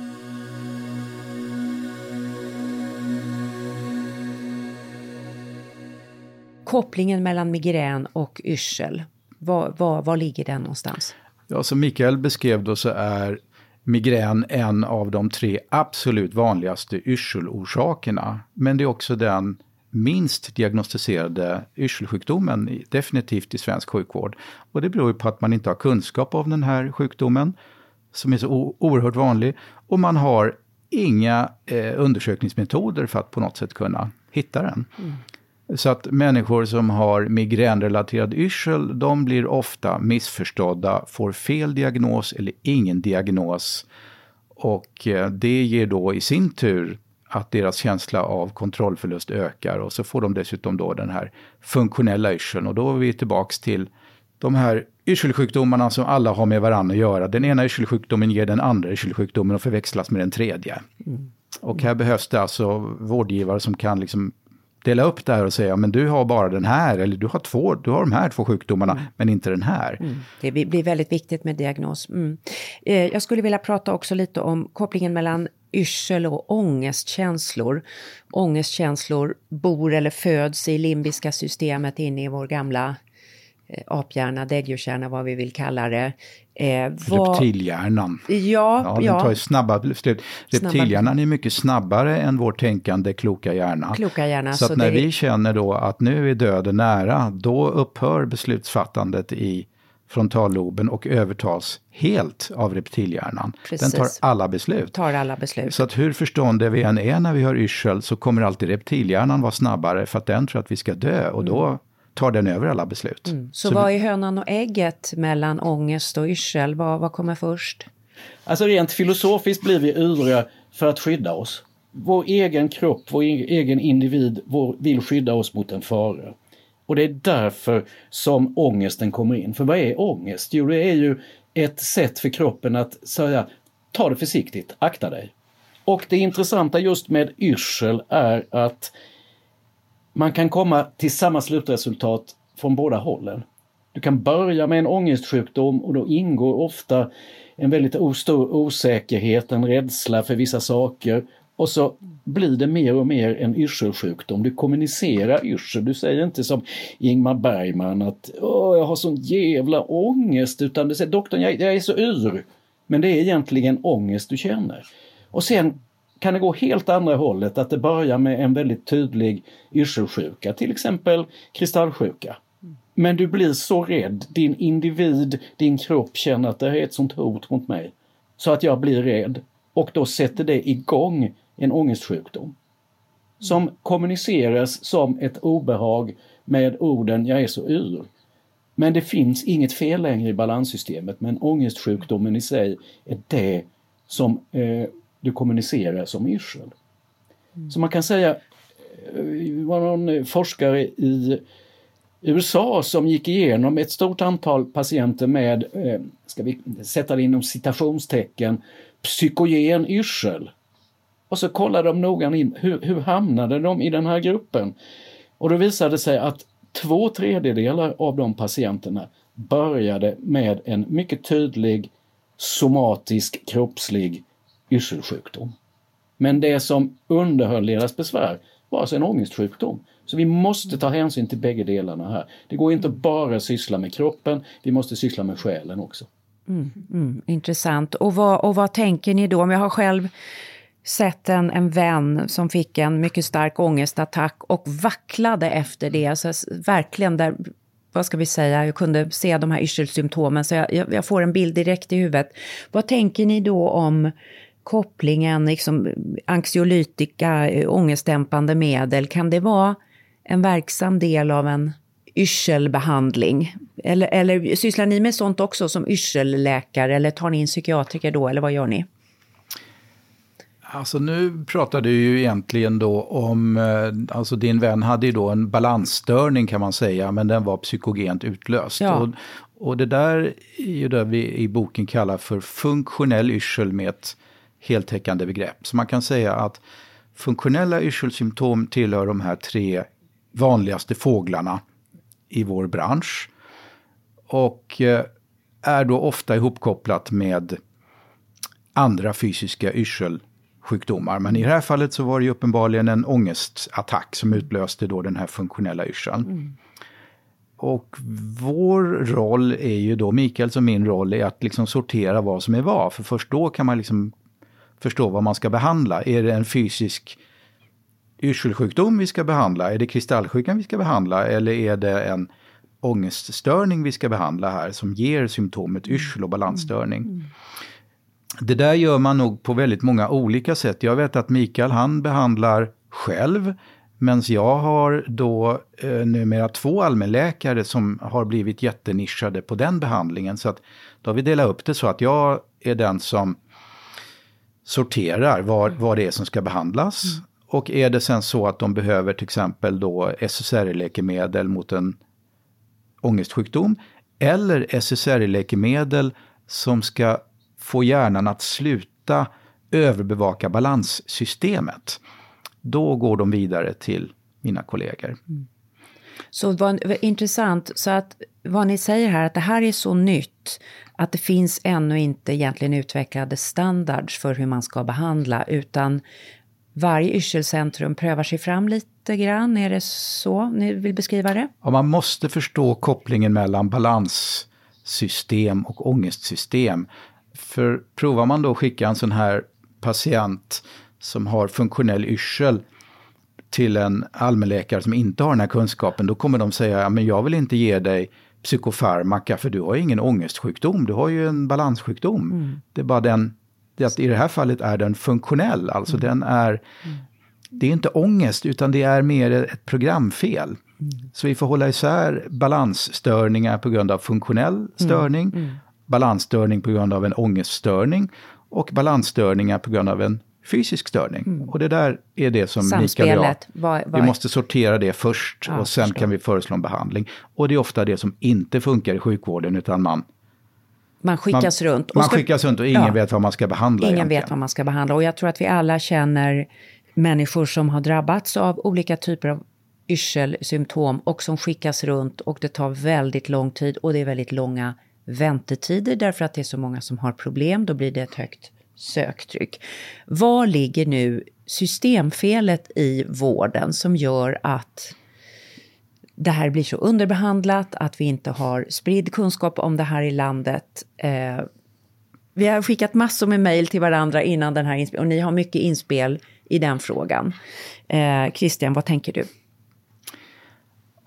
S3: Kopplingen mellan migrän och yrsel. Var ligger den någonstans?
S1: Ja, som Mikael beskrev då så är migrän en av de 3 absolut vanligaste yrselorsakerna. Men det är också den minst diagnostiserade yrselsjukdomen definitivt i svensk sjukvård. Och det beror ju på att man inte har kunskap om den här sjukdomen som är så oerhört vanlig. Och man har inga undersökningsmetoder för att på något sätt kunna hitta den. Så att människor som har migränrelaterad yrsel, de blir ofta missförstådda, får fel diagnos eller ingen diagnos. Och det ger då i sin tur att deras känsla av kontrollförlust ökar, och så får de dessutom då den här funktionella yrseln. Och då är vi tillbaks till de här yrselsjukdomarna som alla har med varandra att göra. Den ena yrselsjukdomen ger den andra yrselsjukdomen och förväxlas med den tredje. Och här behövs det alltså vårdgivare som kan liksom dela upp det här och säga, men du har bara den här, eller du har de här 2 sjukdomarna, men inte den här.
S3: Det blir väldigt viktigt med diagnos. Jag skulle vilja prata också lite om kopplingen mellan yrsel och ångestkänslor. Ångestkänslor bor eller föds i limbiska systemet inne i vår gamla aphjärna, däggdjurshjärna, vad vi vill kalla det.
S1: Reptilhjärnan.
S3: Ja,
S1: den tar ju snabba beslut. Reptilhjärnan är mycket snabbare än vår tänkande kloka hjärna. Så att när vi känner då att nu är döden nära, då upphör beslutsfattandet i frontalloben och övertas helt av reptilhjärnan.
S3: Precis.
S1: Den tar alla beslut. Så att hur förstående vi än är när vi har yrsel, så kommer alltid reptilhjärnan vara snabbare, för att den tror att vi ska dö, och då tar den över alla beslut.
S3: Så vad är hönan och ägget mellan ångest och yrsel? Vad kommer först?
S2: Alltså rent filosofiskt blir vi yra för att skydda oss. Vår egen kropp, vår egen individ vill skydda oss mot en fara. Och det är därför som ångesten kommer in. För vad är ångest? Jo, det är ju ett sätt för kroppen att säga, ta det försiktigt, akta dig. Och det intressanta just med yrsel är att man kan komma till samma slutresultat från båda hållen. Du kan börja med en ångestsjukdom, och då ingår ofta en väldigt stor osäkerhet, en rädsla för vissa saker. Och så blir det mer och mer en yrselsjukdom. Du kommunicerar yrsel. Du säger inte som Ingmar Bergman att jag har sån jävla ångest. Utan du säger, doktorn, jag är så yr. Men det är egentligen ångest du känner. Och sen kan det gå helt andra hållet, att det börjar med en väldigt tydlig yrselsjuka, till exempel kristallsjuka. Men du blir så rädd, din individ, din kropp känner att det är ett sånt hot mot mig. Så att jag blir rädd. Och då sätter det igång en ångestsjukdom. Som kommuniceras som ett obehag med orden jag är så yr. Men det finns inget fel längre i balanssystemet, men ångestsjukdomen i sig är det som du kommunicerar som yrsel. Så man kan säga, det var någon forskare i USA som gick igenom ett stort antal patienter med, ska vi sätta det inom citationstecken, psykogen yrsel. Och så kollade de noga in hur hamnade de i den här gruppen. Och då visade det sig att 2/3 av de patienterna började med en mycket tydlig somatisk kroppslig yrselsjukdom. Men det som underhöll deras besvär var alltså en ångestsjukdom. Så vi måste ta hänsyn till bägge delarna här. Det går inte bara att syssla med kroppen, vi måste syssla med själen också.
S3: Intressant. Och vad tänker ni då? Om jag har själv sett en vän som fick en mycket stark ångestattack och vacklade efter det. Alltså verkligen där, vad ska vi säga, jag kunde se de här yrselsymptomen så jag får en bild direkt i huvudet. Vad tänker ni då om kopplingen, liksom anxiolytika, ångestdämpande medel? Kan det vara en verksam del av en yrselbehandling? Eller sysslar ni med sånt också som yrselläkare eller tar ni in psykiatriker då eller vad gör ni?
S1: Alltså nu pratar du ju egentligen då om, alltså din vän hade ju då en balansstörning kan man säga, men den var psykogent utlöst.
S3: Ja.
S1: Och det där är ju det vi i boken kallar för funktionell yrsel med ett heltäckande begrepp. Så man kan säga att funktionella yrselsymptom tillhör de här 3 vanligaste fåglarna i vår bransch. Och är då ofta ihopkopplat med andra fysiska yrselsjukdomar. Men i det här fallet så var det ju uppenbarligen en ångestattack som utlöste då den här funktionella yrseln. Och vår roll är ju då, Mikaels och min roll är att liksom sortera vad som är vad. För först då kan man liksom förstå vad man ska behandla. Är det en fysisk yrselsjukdom vi ska behandla? Är det kristallsjukan vi ska behandla? Eller är det en ångeststörning vi ska behandla här som ger symptomet yrsel och balansstörning? Det där gör man nog på väldigt många olika sätt. Jag vet att Mikael han behandlar själv, men jag har då numera 2 allmänläkare som har blivit jättenischade på den behandlingen. Så att då har vi delat upp det så att jag är den som sorterar vad det är som ska behandlas. Och är det sen så att de behöver till exempel då SSRI-läkemedel mot en ångestsjukdom eller SSRI-läkemedel som ska få hjärnan att sluta överbevaka balanssystemet. Då går de vidare till mina kollegor.
S3: Så vad intressant, så att vad ni säger här att det här är så nytt att det finns ännu inte egentligen utvecklade standards för hur man ska behandla, utan varje yrselcentrum prövar sig fram lite grann. Är det så ni vill beskriva det?
S1: Ja, man måste förstå kopplingen mellan balanssystem och ångestsystem. För provar man då att skicka en sån här patient som har funktionell yrsel till en allmänläkare som inte har den här kunskapen, då kommer de säga, ja, men jag vill inte ge dig psykofarmaka för du har ju ingen ångestsjukdom, du har ju en balanssjukdom. Det är bara att i det här fallet är den funktionell, alltså det är inte ångest utan det är mer ett programfel. Så vi får hålla isär balansstörningar på grund av funktionell störning, balansstörning på grund av en ångeststörning och balansstörningar på grund av en fysisk störning. Och det där är det som Mikael vi måste sortera det först och sen kan vi föreslå en behandling. Och det är ofta det som inte funkar i sjukvården utan man skickas runt. Man skickas runt och ingen vet vad man ska behandla.
S3: Ingen vet vad man ska behandla och jag tror att vi alla känner människor som har drabbats av olika typer av yrselsymptom och som skickas runt och det tar väldigt lång tid och det är väldigt långa väntetider därför att det är så många som har problem. Då blir det ett högt söktryck. Var ligger nu systemfelet i vården som gör att det här blir så underbehandlat, att vi inte har spridd kunskap om det här i landet? Vi har skickat massor med mejl till varandra innan den här inspelningen och ni har mycket inspel i den frågan. Christian, vad tänker du?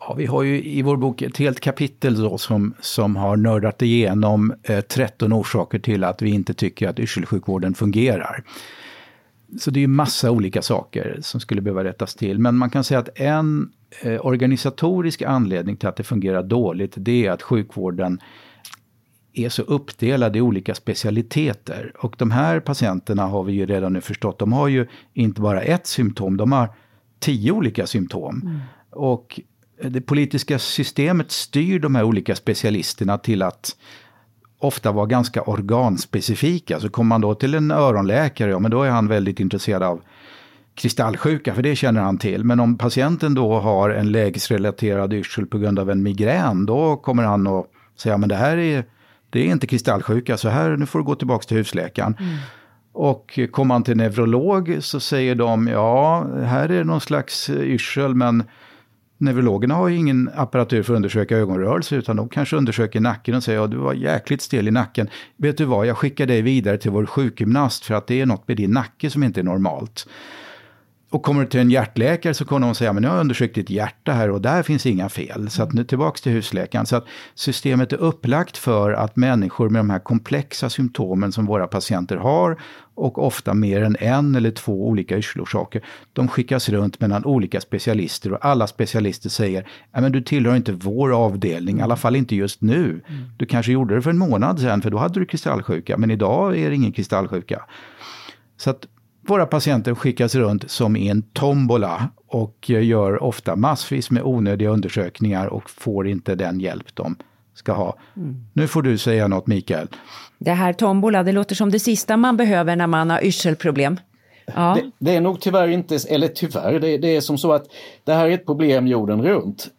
S1: Ja, vi har ju i vår bok ett helt kapitel då som har nördat igenom 13 orsaker till att vi inte tycker att yrselsjukvården fungerar. Så det är ju massa olika saker som skulle behöva rättas till. Men man kan säga att en organisatorisk anledning till att det fungerar dåligt, det är att sjukvården är så uppdelad i olika specialiteter. Och de här patienterna har vi ju redan nu förstått, de har ju inte bara ett symptom, de har 10 olika symptom. Och det politiska systemet styr de här olika specialisterna till att ofta vara ganska organspecifika. Så kommer man då till en öronläkare, ja men då är han väldigt intresserad av kristallsjuka, för det känner han till. Men om patienten då har en lägesrelaterad yrsel på grund av en migrän, då kommer han att säga, men det är inte kristallsjuka, så här, nu får du gå tillbaka till husläkaren. Och kommer man till neurolog så säger de, ja, här är någon slags yrsel, men neurologerna har ju ingen apparatur för att undersöka ögonrörelse, utan de kanske undersöker nacken och säger, ja, du var jäkligt stel i nacken. Vet du vad, jag skickar dig vidare till vår sjukgymnast för att det är något med din nacke som inte är normalt. Och kommer du till en hjärtläkare så kommer de säga, men nu har jag undersökt ditt hjärta här och där finns inga fel. Så att nu tillbaka till husläkaren. Så att systemet är upplagt för att människor med de här komplexa symptomen som våra patienter har, och ofta mer än en eller 2 olika yrselorsaker, de skickas runt mellan olika specialister, och alla specialister säger, men du tillhör inte vår avdelning, i alla fall inte just nu. Du kanske gjorde det för en månad sedan, för då hade du kristallsjuka, men idag är det ingen kristallsjuka. Så att våra patienter skickas runt som i en tombola och gör ofta massvis med onödiga undersökningar och får inte den hjälp de ska ha. Nu får du säga något, Mikael.
S3: Det här tombola, det låter som det sista man behöver när man har yrselproblem. Ja.
S2: Det är nog tyvärr inte, eller tyvärr, det är som så att det här är ett problem jorden runt.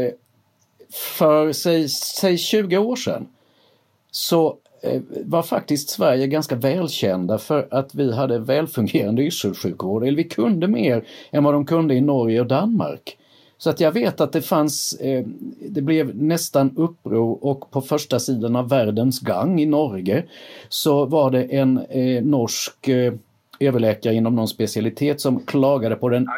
S2: För säg 20 år sedan så var faktiskt Sverige ganska välkända för att vi hade välfungerande yrselsjukvård. Eller vi kunde mer än vad de kunde i Norge och Danmark. Så att jag vet att det blev nästan uppror, och på första sidan av Världens Gang i Norge så var det en norsk överläkare inom någon specialitet som klagade på den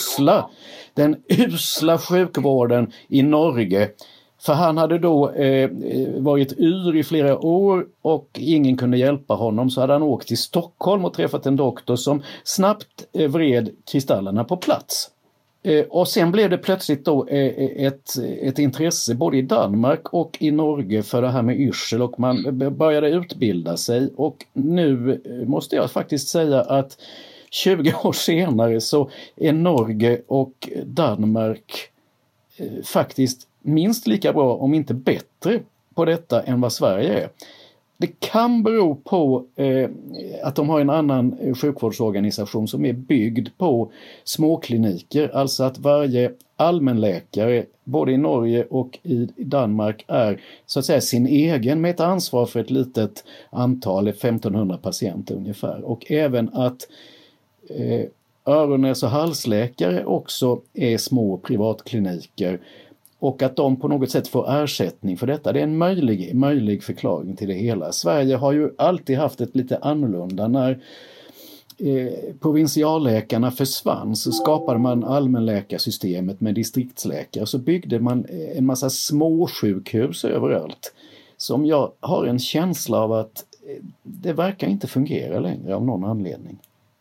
S2: usla sjukvården i Norge. För han hade då varit yr i flera år och ingen kunde hjälpa honom, så hade han åkt till Stockholm och träffat en doktor som snabbt vred kristallerna på plats. Och sen blev det plötsligt då ett intresse både i Danmark och i Norge för det här med yrsel, och man började utbilda sig, och nu måste jag faktiskt säga att 20 år senare så är Norge och Danmark faktiskt minst lika bra, om inte bättre, på detta än vad Sverige är. Det kan bero på att de har en annan sjukvårdsorganisation som är byggd på småkliniker. Alltså att varje allmänläkare både i Norge och i Danmark är så att säga sin egen, med ett ansvar för ett litet antal, 1500 patienter ungefär. Och även att öron-, näs- och halsläkare också är små privatkliniker. Och att de på något sätt får ersättning för detta. Det är en möjlig förklaring till det hela. Sverige har ju alltid haft ett lite annorlunda. När provinsialläkarna försvann så skapade man allmänläkarsystemet med distriktsläkare. Så byggde man en massa små sjukhus överallt. Som jag har en känsla av att det verkar inte fungera längre av någon anledning.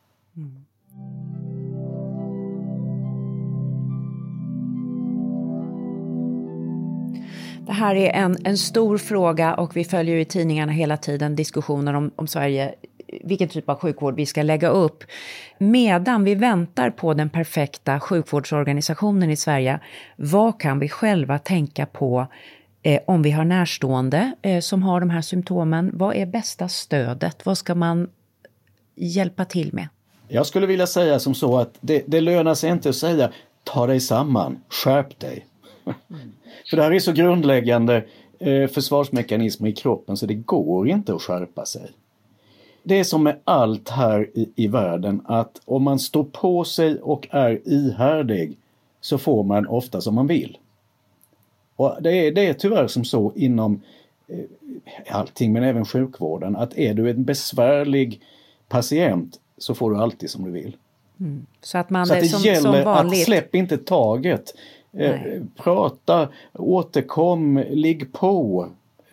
S3: Det här är en stor fråga, och vi följer i tidningarna hela tiden diskussioner om Sverige, vilken typ av sjukvård vi ska lägga upp. Medan vi väntar på den perfekta sjukvårdsorganisationen i Sverige, vad kan vi själva tänka på om vi har närstående som har de här symptomen? Vad är bästa stödet? Vad ska man hjälpa till med?
S2: Jag skulle vilja säga som så att det lönar sig inte att säga ta dig samman, skärp dig. För det här är så grundläggande försvarsmekanismer i kroppen så det går inte att skärpa sig. Det är som med allt här i världen, att om man står på sig och är ihärdig så får man ofta som man vill. Och det är tyvärr som så inom allting, men även sjukvården, att är du en besvärlig patient så får du alltid som du vill.
S3: Så att man
S2: så att det
S3: som
S2: gäller
S3: vanligt
S2: att släpp inte taget. Prata, återkom, ligg på.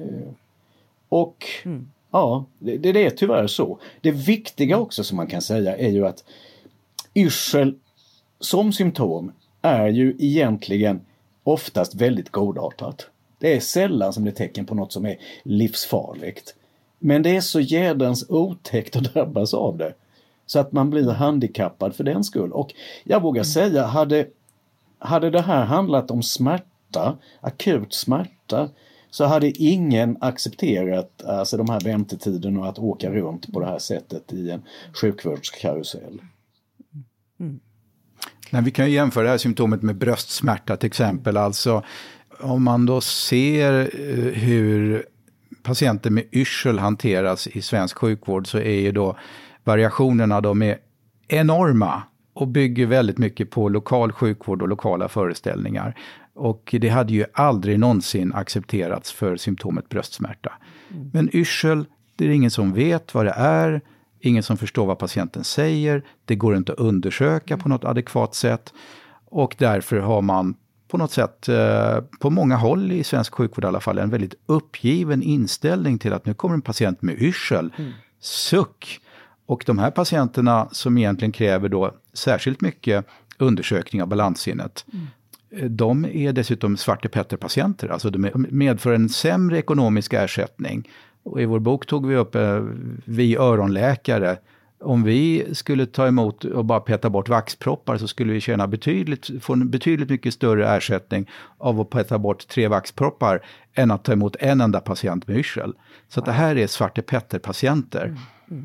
S2: Och ja, det är tyvärr så. Det viktiga också som man kan säga är ju att yrsel som symptom är ju egentligen oftast väldigt godartat. Det är sällan som det är tecken på något som är livsfarligt. Men det är så jädans otäckt att drabbas av det. Så att man blir handikappad för den skull. Och jag vågar säga, hade det här handlat om smärta, akut smärta, så hade ingen accepterat alltså de här väntetiderna och att åka runt på det här sättet i en sjukvårdskarusell.
S1: Nej, vi kan ju jämföra det här symptomet med bröstsmärta till exempel. Alltså om man då ser hur patienter med yrsel hanteras i svensk sjukvård, så är ju då variationerna de är enorma och bygger väldigt mycket på lokal sjukvård och lokala föreställningar. Och det hade ju aldrig någonsin accepterats för symptomet bröstsmärta. Men yrsel, det är ingen som vet vad det är, ingen som förstår vad patienten säger, det går inte att undersöka på något adekvat sätt, och därför har man på något sätt, på många håll i svensk sjukvård i alla fall, en väldigt uppgiven inställning till att nu kommer en patient med yrsel. Suck! Och de här patienterna som egentligen kräver då särskilt mycket undersökning av balanssinnet, de är dessutom Svarte Petter-patienter. Alltså de medför en sämre ekonomisk ersättning. Och i vår bok tog vi upp vi öronläkare. Om vi skulle ta emot och bara peta bort vaxproppar, så skulle vi få en betydligt mycket större ersättning av att peta bort 3 vaxproppar än att ta emot en enda patient med yrsel. Så att det här är Svarte Petter-patienter.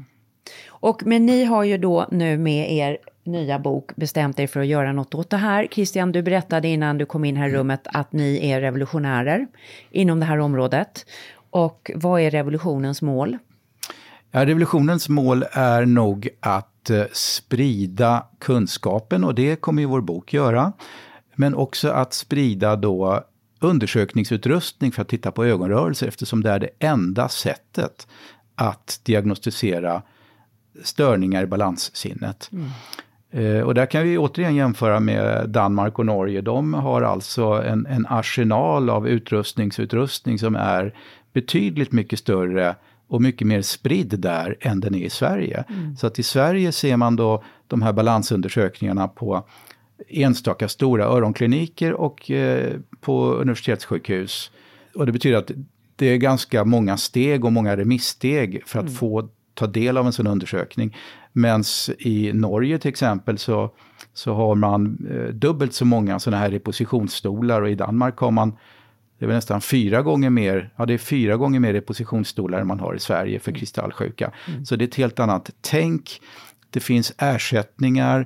S3: Men ni har ju då nu med er nya bok bestämt er för att göra något åt det här. Christian, du berättade innan du kom in här i rummet att ni är revolutionärer inom det här området. Och vad är revolutionens mål?
S1: Ja, revolutionens mål är nog att sprida kunskapen, och det kommer ju vår bok göra. Men också att sprida då undersökningsutrustning för att titta på ögonrörelser, eftersom det är det enda sättet att diagnostisera störningar i balanssinnet. Och där kan vi återigen jämföra med Danmark och Norge. De har alltså en arsenal av utrustning som är betydligt mycket större och mycket mer spridd där än den är i Sverige. Så att i Sverige ser man då de här balansundersökningarna på enstaka stora öronkliniker och på universitetssjukhus. Och det betyder att det är ganska många steg och många remisssteg för att få ta del av en sån undersökning. Men i Norge till exempel så har man dubbelt så många såna här repositionsstolar, och i Danmark har man, det är nästan 4 gånger mer, det är 4 gånger mer repositionsstolar än man har i Sverige för kristallsjuka. Så det är ett helt annat tänk. Det finns ersättningar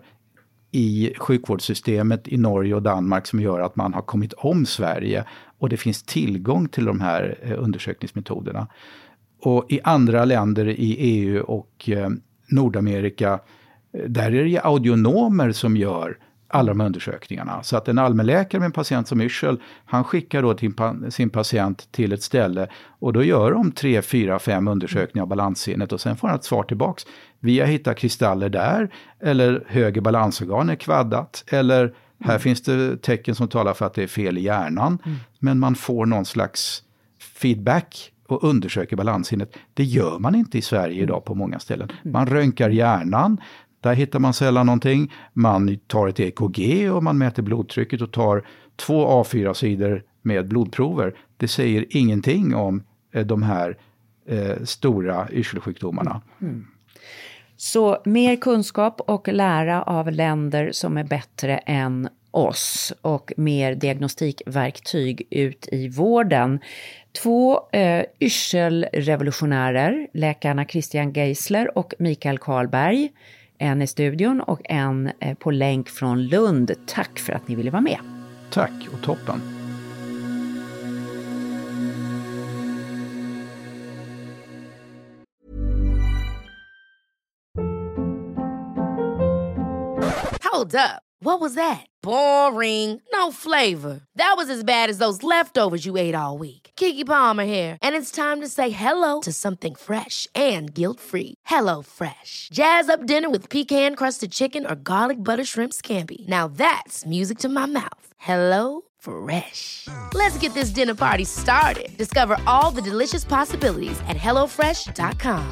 S1: i sjukvårdssystemet i Norge och Danmark som gör att man har kommit om Sverige, och det finns tillgång till de här undersökningsmetoderna. Och i andra länder i EU och Nordamerika, där är det audionomer som gör alla de undersökningarna. Så att en allmänläkare med en patient som yrsel, han skickar då sin patient till ett ställe, och då gör de 3, 4, 5 undersökningar av balanssinnet, och sen får han ett svar tillbaks. Vi har hittat kristaller där, eller höger balansorgan är kvaddat, eller här finns det tecken som talar för att det är fel i hjärnan. Men man får någon slags feedback och undersöker balanssinnet. Det gör man inte i Sverige idag på många ställen. Man röntgar hjärnan, där hittar man sällan någonting. Man tar ett EKG och man mäter blodtrycket och tar 2 A4-sidor med blodprover. Det säger ingenting om de här stora yrselsjukdomarna.
S3: Så mer kunskap och lära av länder som är bättre än oss, och mer diagnostikverktyg ut i vården. 2 yrselrevolutionärer, läkarna Christian Geisler och Mikael Karlberg. En i studion och en på länk från Lund. Tack för att ni ville vara med.
S1: Tack, och toppen.
S5: Hold up. What was that? Boring. No flavor. That was as bad as those leftovers you ate all week. Keke Palmer here, and it's time to say hello to something fresh and guilt-free. Hello Fresh. Jazz up dinner with pecan-crusted chicken or garlic butter shrimp scampi. Now that's music to my mouth. Hello Fresh. Let's get this dinner party started. Discover all the delicious possibilities at hellofresh.com.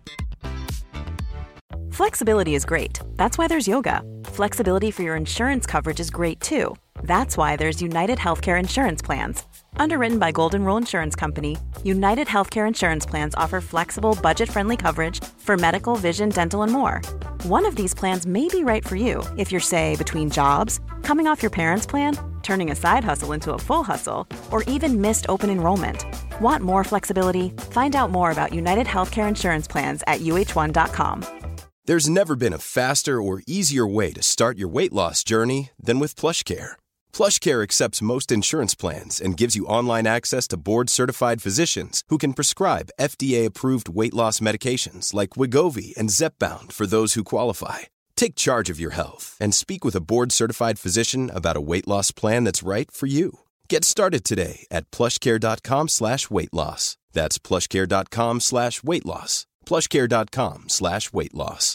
S6: Flexibility is great. That's why there's yoga. Flexibility for your insurance coverage is great too. That's why there's United Healthcare Insurance Plans. Underwritten by Golden Rule Insurance Company, United Healthcare Insurance Plans offer flexible, budget-friendly coverage for medical, vision, dental, and more. One of these plans may be right for you if you're, say, between jobs, coming off your parents' plan, turning a side hustle into a full hustle, or even missed open enrollment. Want more flexibility? Find out more about United Healthcare Insurance Plans at uh1.com.
S7: There's never been a faster or easier way to start your weight loss journey than with PlushCare. PlushCare accepts most insurance plans and gives you online access to board-certified physicians who can prescribe FDA-approved weight loss medications like Wegovy and Zepbound for those who qualify. Take charge of your health and speak with a board-certified physician about a weight loss plan that's right for you. Get started today at plushcare.com/weightloss. That's plushcare.com/weightloss. plushcare.com/weightloss.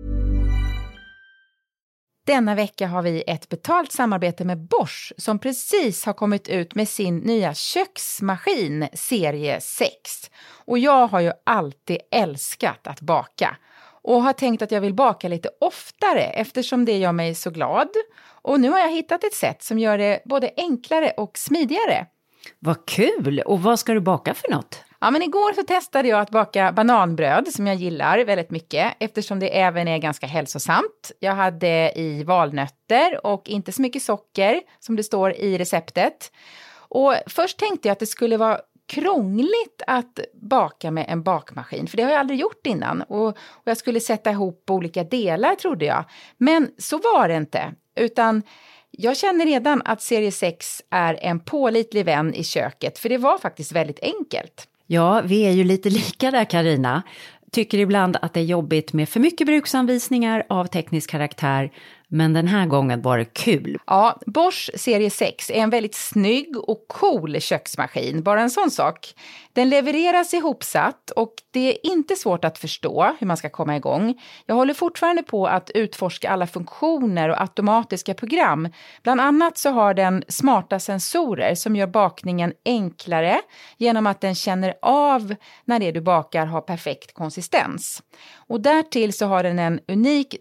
S8: Denna vecka har vi ett betalt samarbete med Bosch som precis har kommit ut med sin nya köksmaskin serie 6. Och jag har ju alltid älskat att baka och har tänkt att jag vill baka lite oftare eftersom det gör mig så glad. Och nu har jag hittat ett sätt som gör det både enklare och smidigare.
S3: Vad kul! Och vad ska du baka för något?
S8: Ja, men igår så testade jag att baka bananbröd som jag gillar väldigt mycket eftersom det även är ganska hälsosamt. Jag hade i valnötter och inte så mycket socker som det står i receptet. Och först tänkte jag att det skulle vara krångligt att baka med en bakmaskin, för det har jag aldrig gjort innan. Och jag skulle sätta ihop olika delar trodde jag. Men så var det inte, utan jag känner redan att serie 6 är en pålitlig vän i köket, för det var faktiskt väldigt enkelt.
S3: Ja, vi är ju lite lika där, Carina. Tycker ibland att det är jobbigt med för mycket bruksanvisningar av teknisk karaktär, men den här gången var det kul.
S8: Ja, Bosch serie 6 är en väldigt snygg och cool köksmaskin, bara en sån sak. Den levereras ihopsatt och det är inte svårt att förstå hur man ska komma igång. Jag håller fortfarande på att utforska alla funktioner och automatiska program. Bland annat så har den smarta sensorer som gör bakningen enklare genom att den känner av när det du bakar har perfekt konsistens. Och därtill så har den en unik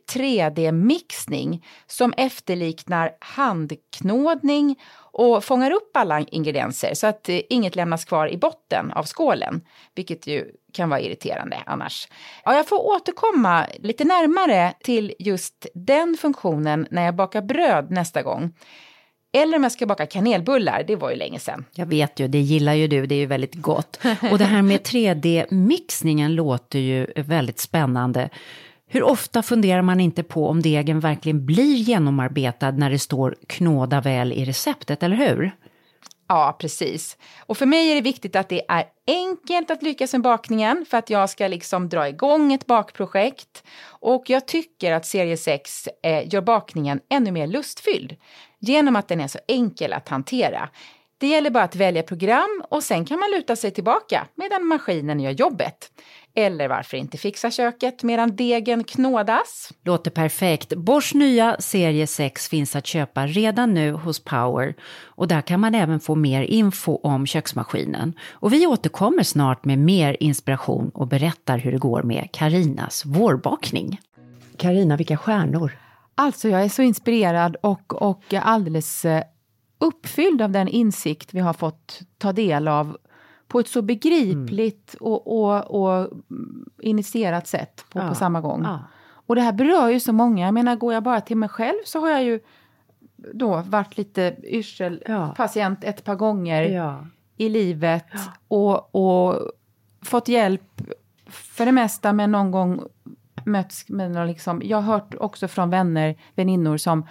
S8: 3D-mixning som efterliknar handknådning och fångar upp alla ingredienser så att inget lämnas kvar i botten av skålen, vilket ju kan vara irriterande annars. Ja, jag får återkomma lite närmare till just den funktionen när jag bakar bröd nästa gång. Eller om jag ska baka kanelbullar, det var ju länge sedan.
S3: Jag vet ju, det gillar ju du, det är ju väldigt gott. Och det här med 3D-mixningen låter ju väldigt spännande. Hur ofta funderar man inte på om degen verkligen blir genomarbetad när det står knåda väl i receptet, eller hur?
S8: Ja, precis. Och för mig är det viktigt att det är enkelt att lyckas med bakningen för att jag ska liksom dra igång ett bakprojekt. Och jag tycker att serie 6 gör bakningen ännu mer lustfylld genom att den är så enkel att hantera. Det gäller bara att välja program och sen kan man luta sig tillbaka medan maskinen gör jobbet. Eller varför inte fixa köket medan degen knådas?
S3: Låter perfekt. Bosch nya serie 6 finns att köpa redan nu hos Power. Och där kan man även få mer info om köksmaskinen. Och vi återkommer snart med mer inspiration och berättar hur det går med Carinas vårbakning. Carina, vilka stjärnor?
S4: Alltså jag är så inspirerad och alldeles uppfylld av den insikt vi har fått ta del av på ett så begripligt och initierat sätt på samma gång. Ja. Och det här berör ju så många. Jag menar, går jag bara till mig själv så har jag ju då varit lite patient ett par gånger i livet. Och fått hjälp för det mesta, men någon gång möts med liksom. Jag har hört också från väninnor som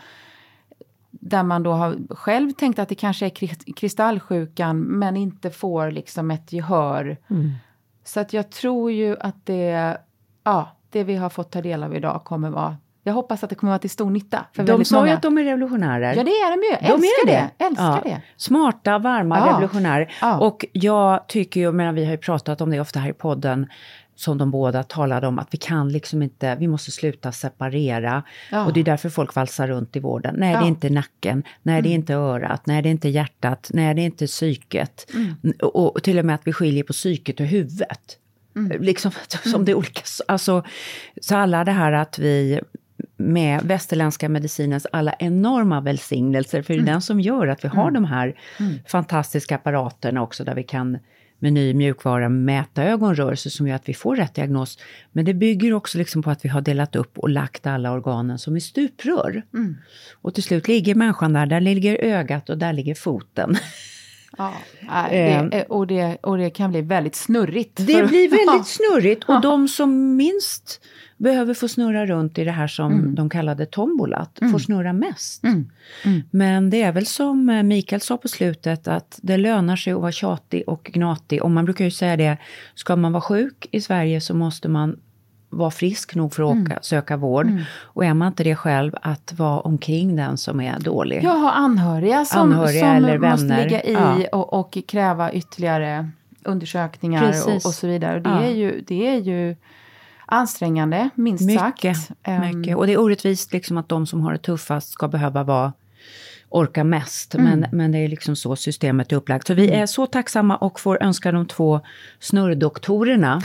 S4: där man då har själv tänkt att det kanske är kristallsjukan men inte får liksom ett gehör. Så att jag tror ju att det vi har fått ta del av idag kommer vara Jag hoppas att det kommer att vara till stor nytta för
S3: de sa ju att de är revolutionärer.
S4: Ja, det är de ju. Älskar det.
S3: Smarta, varma revolutionärer. Ja. Och jag tycker ju, men vi har ju pratat om det ofta här i podden, som de båda talade om, att vi kan liksom inte, vi måste sluta separera. Ja. Och det är därför folk valsar runt i vården. Nej, det är inte nacken. Nej, det är inte örat. Nej, det är inte hjärtat. Nej, det är inte psyket. Och till och med att vi skiljer på psyket och huvudet. Liksom som det är olika. Alltså, så alla det här att vi med västerländska medicinens alla enorma välsignelser, för det är den som gör att vi har de här fantastiska apparaterna också, där vi kan med ny mjukvara mäta ögonrörelser som gör att vi får rätt diagnos. Men det bygger också liksom på att vi har delat upp och lagt alla organen som i stuprör. Och till slut ligger människan där ligger ögat och där ligger foten.
S4: Ja, och det kan bli väldigt snurrigt.
S3: Det blir väldigt snurrigt, och de som minst behöver få snurra runt i det här som de kallade tombolat får snurra mest. Men det är väl som Mikael sa på slutet, att det lönar sig att vara tjatig och gnatig. Och man brukar ju säga det, ska man vara sjuk i Sverige så måste man vara frisk nog för att söka vård. Och är man inte det själv, att vara omkring den som är dålig.
S4: Jag har anhöriga som
S3: eller
S4: måste
S3: vänner.
S4: Ligga i och kräva ytterligare undersökningar och så vidare. Och det är ju ansträngande, minst sagt.
S3: Mycket. Och det är orättvist liksom att de som har det tuffast ska behöva orka mest. Men det är liksom så systemet är upplagt. Så vi är så tacksamma och får önska de 2 snurrdoktorerna.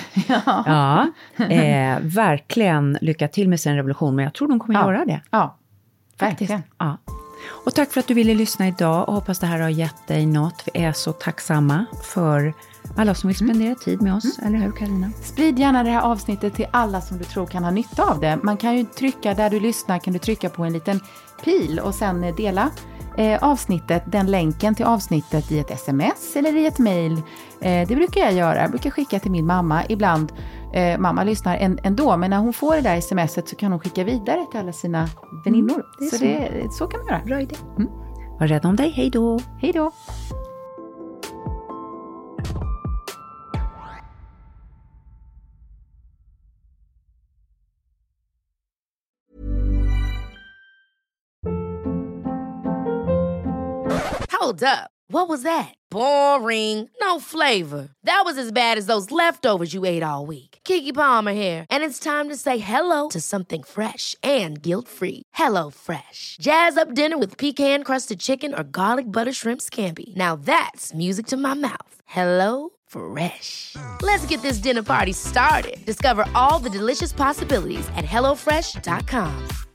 S3: Verkligen lycka till med sin revolution. Men jag tror de kommer göra det.
S4: Ja, verkligen.
S3: Ja. Och tack för att du ville lyssna idag. Och hoppas det här har gett dig något. Vi är så tacksamma för alla som vill spendera tid med oss. Eller hur, Carolina?
S4: Sprid gärna det här avsnittet till alla som du tror kan ha nytta av det. Man kan ju trycka, där du lyssnar kan du trycka på en liten pil och sen dela avsnittet, den länken till avsnittet i ett sms eller i ett mejl. Det brukar jag göra. Jag brukar skicka till min mamma. Ibland, mamma lyssnar ändå, men när hon får det där smset så kan hon skicka vidare till alla sina väninnor. Så kan man göra.
S3: Bra idé. Var rädd om dig. Hej då.
S4: Hej då.
S5: Hold up. What was that? Boring. No flavor. That was as bad as those leftovers you ate all week. Keke Palmer here, and it's time to say hello to something fresh and guilt-free. Hello Fresh. Jazz up dinner with pecan-crusted chicken or garlic butter shrimp scampi. Now that's music to my mouth. Hello Fresh. Let's get this dinner party started. Discover all the delicious possibilities at HelloFresh.com.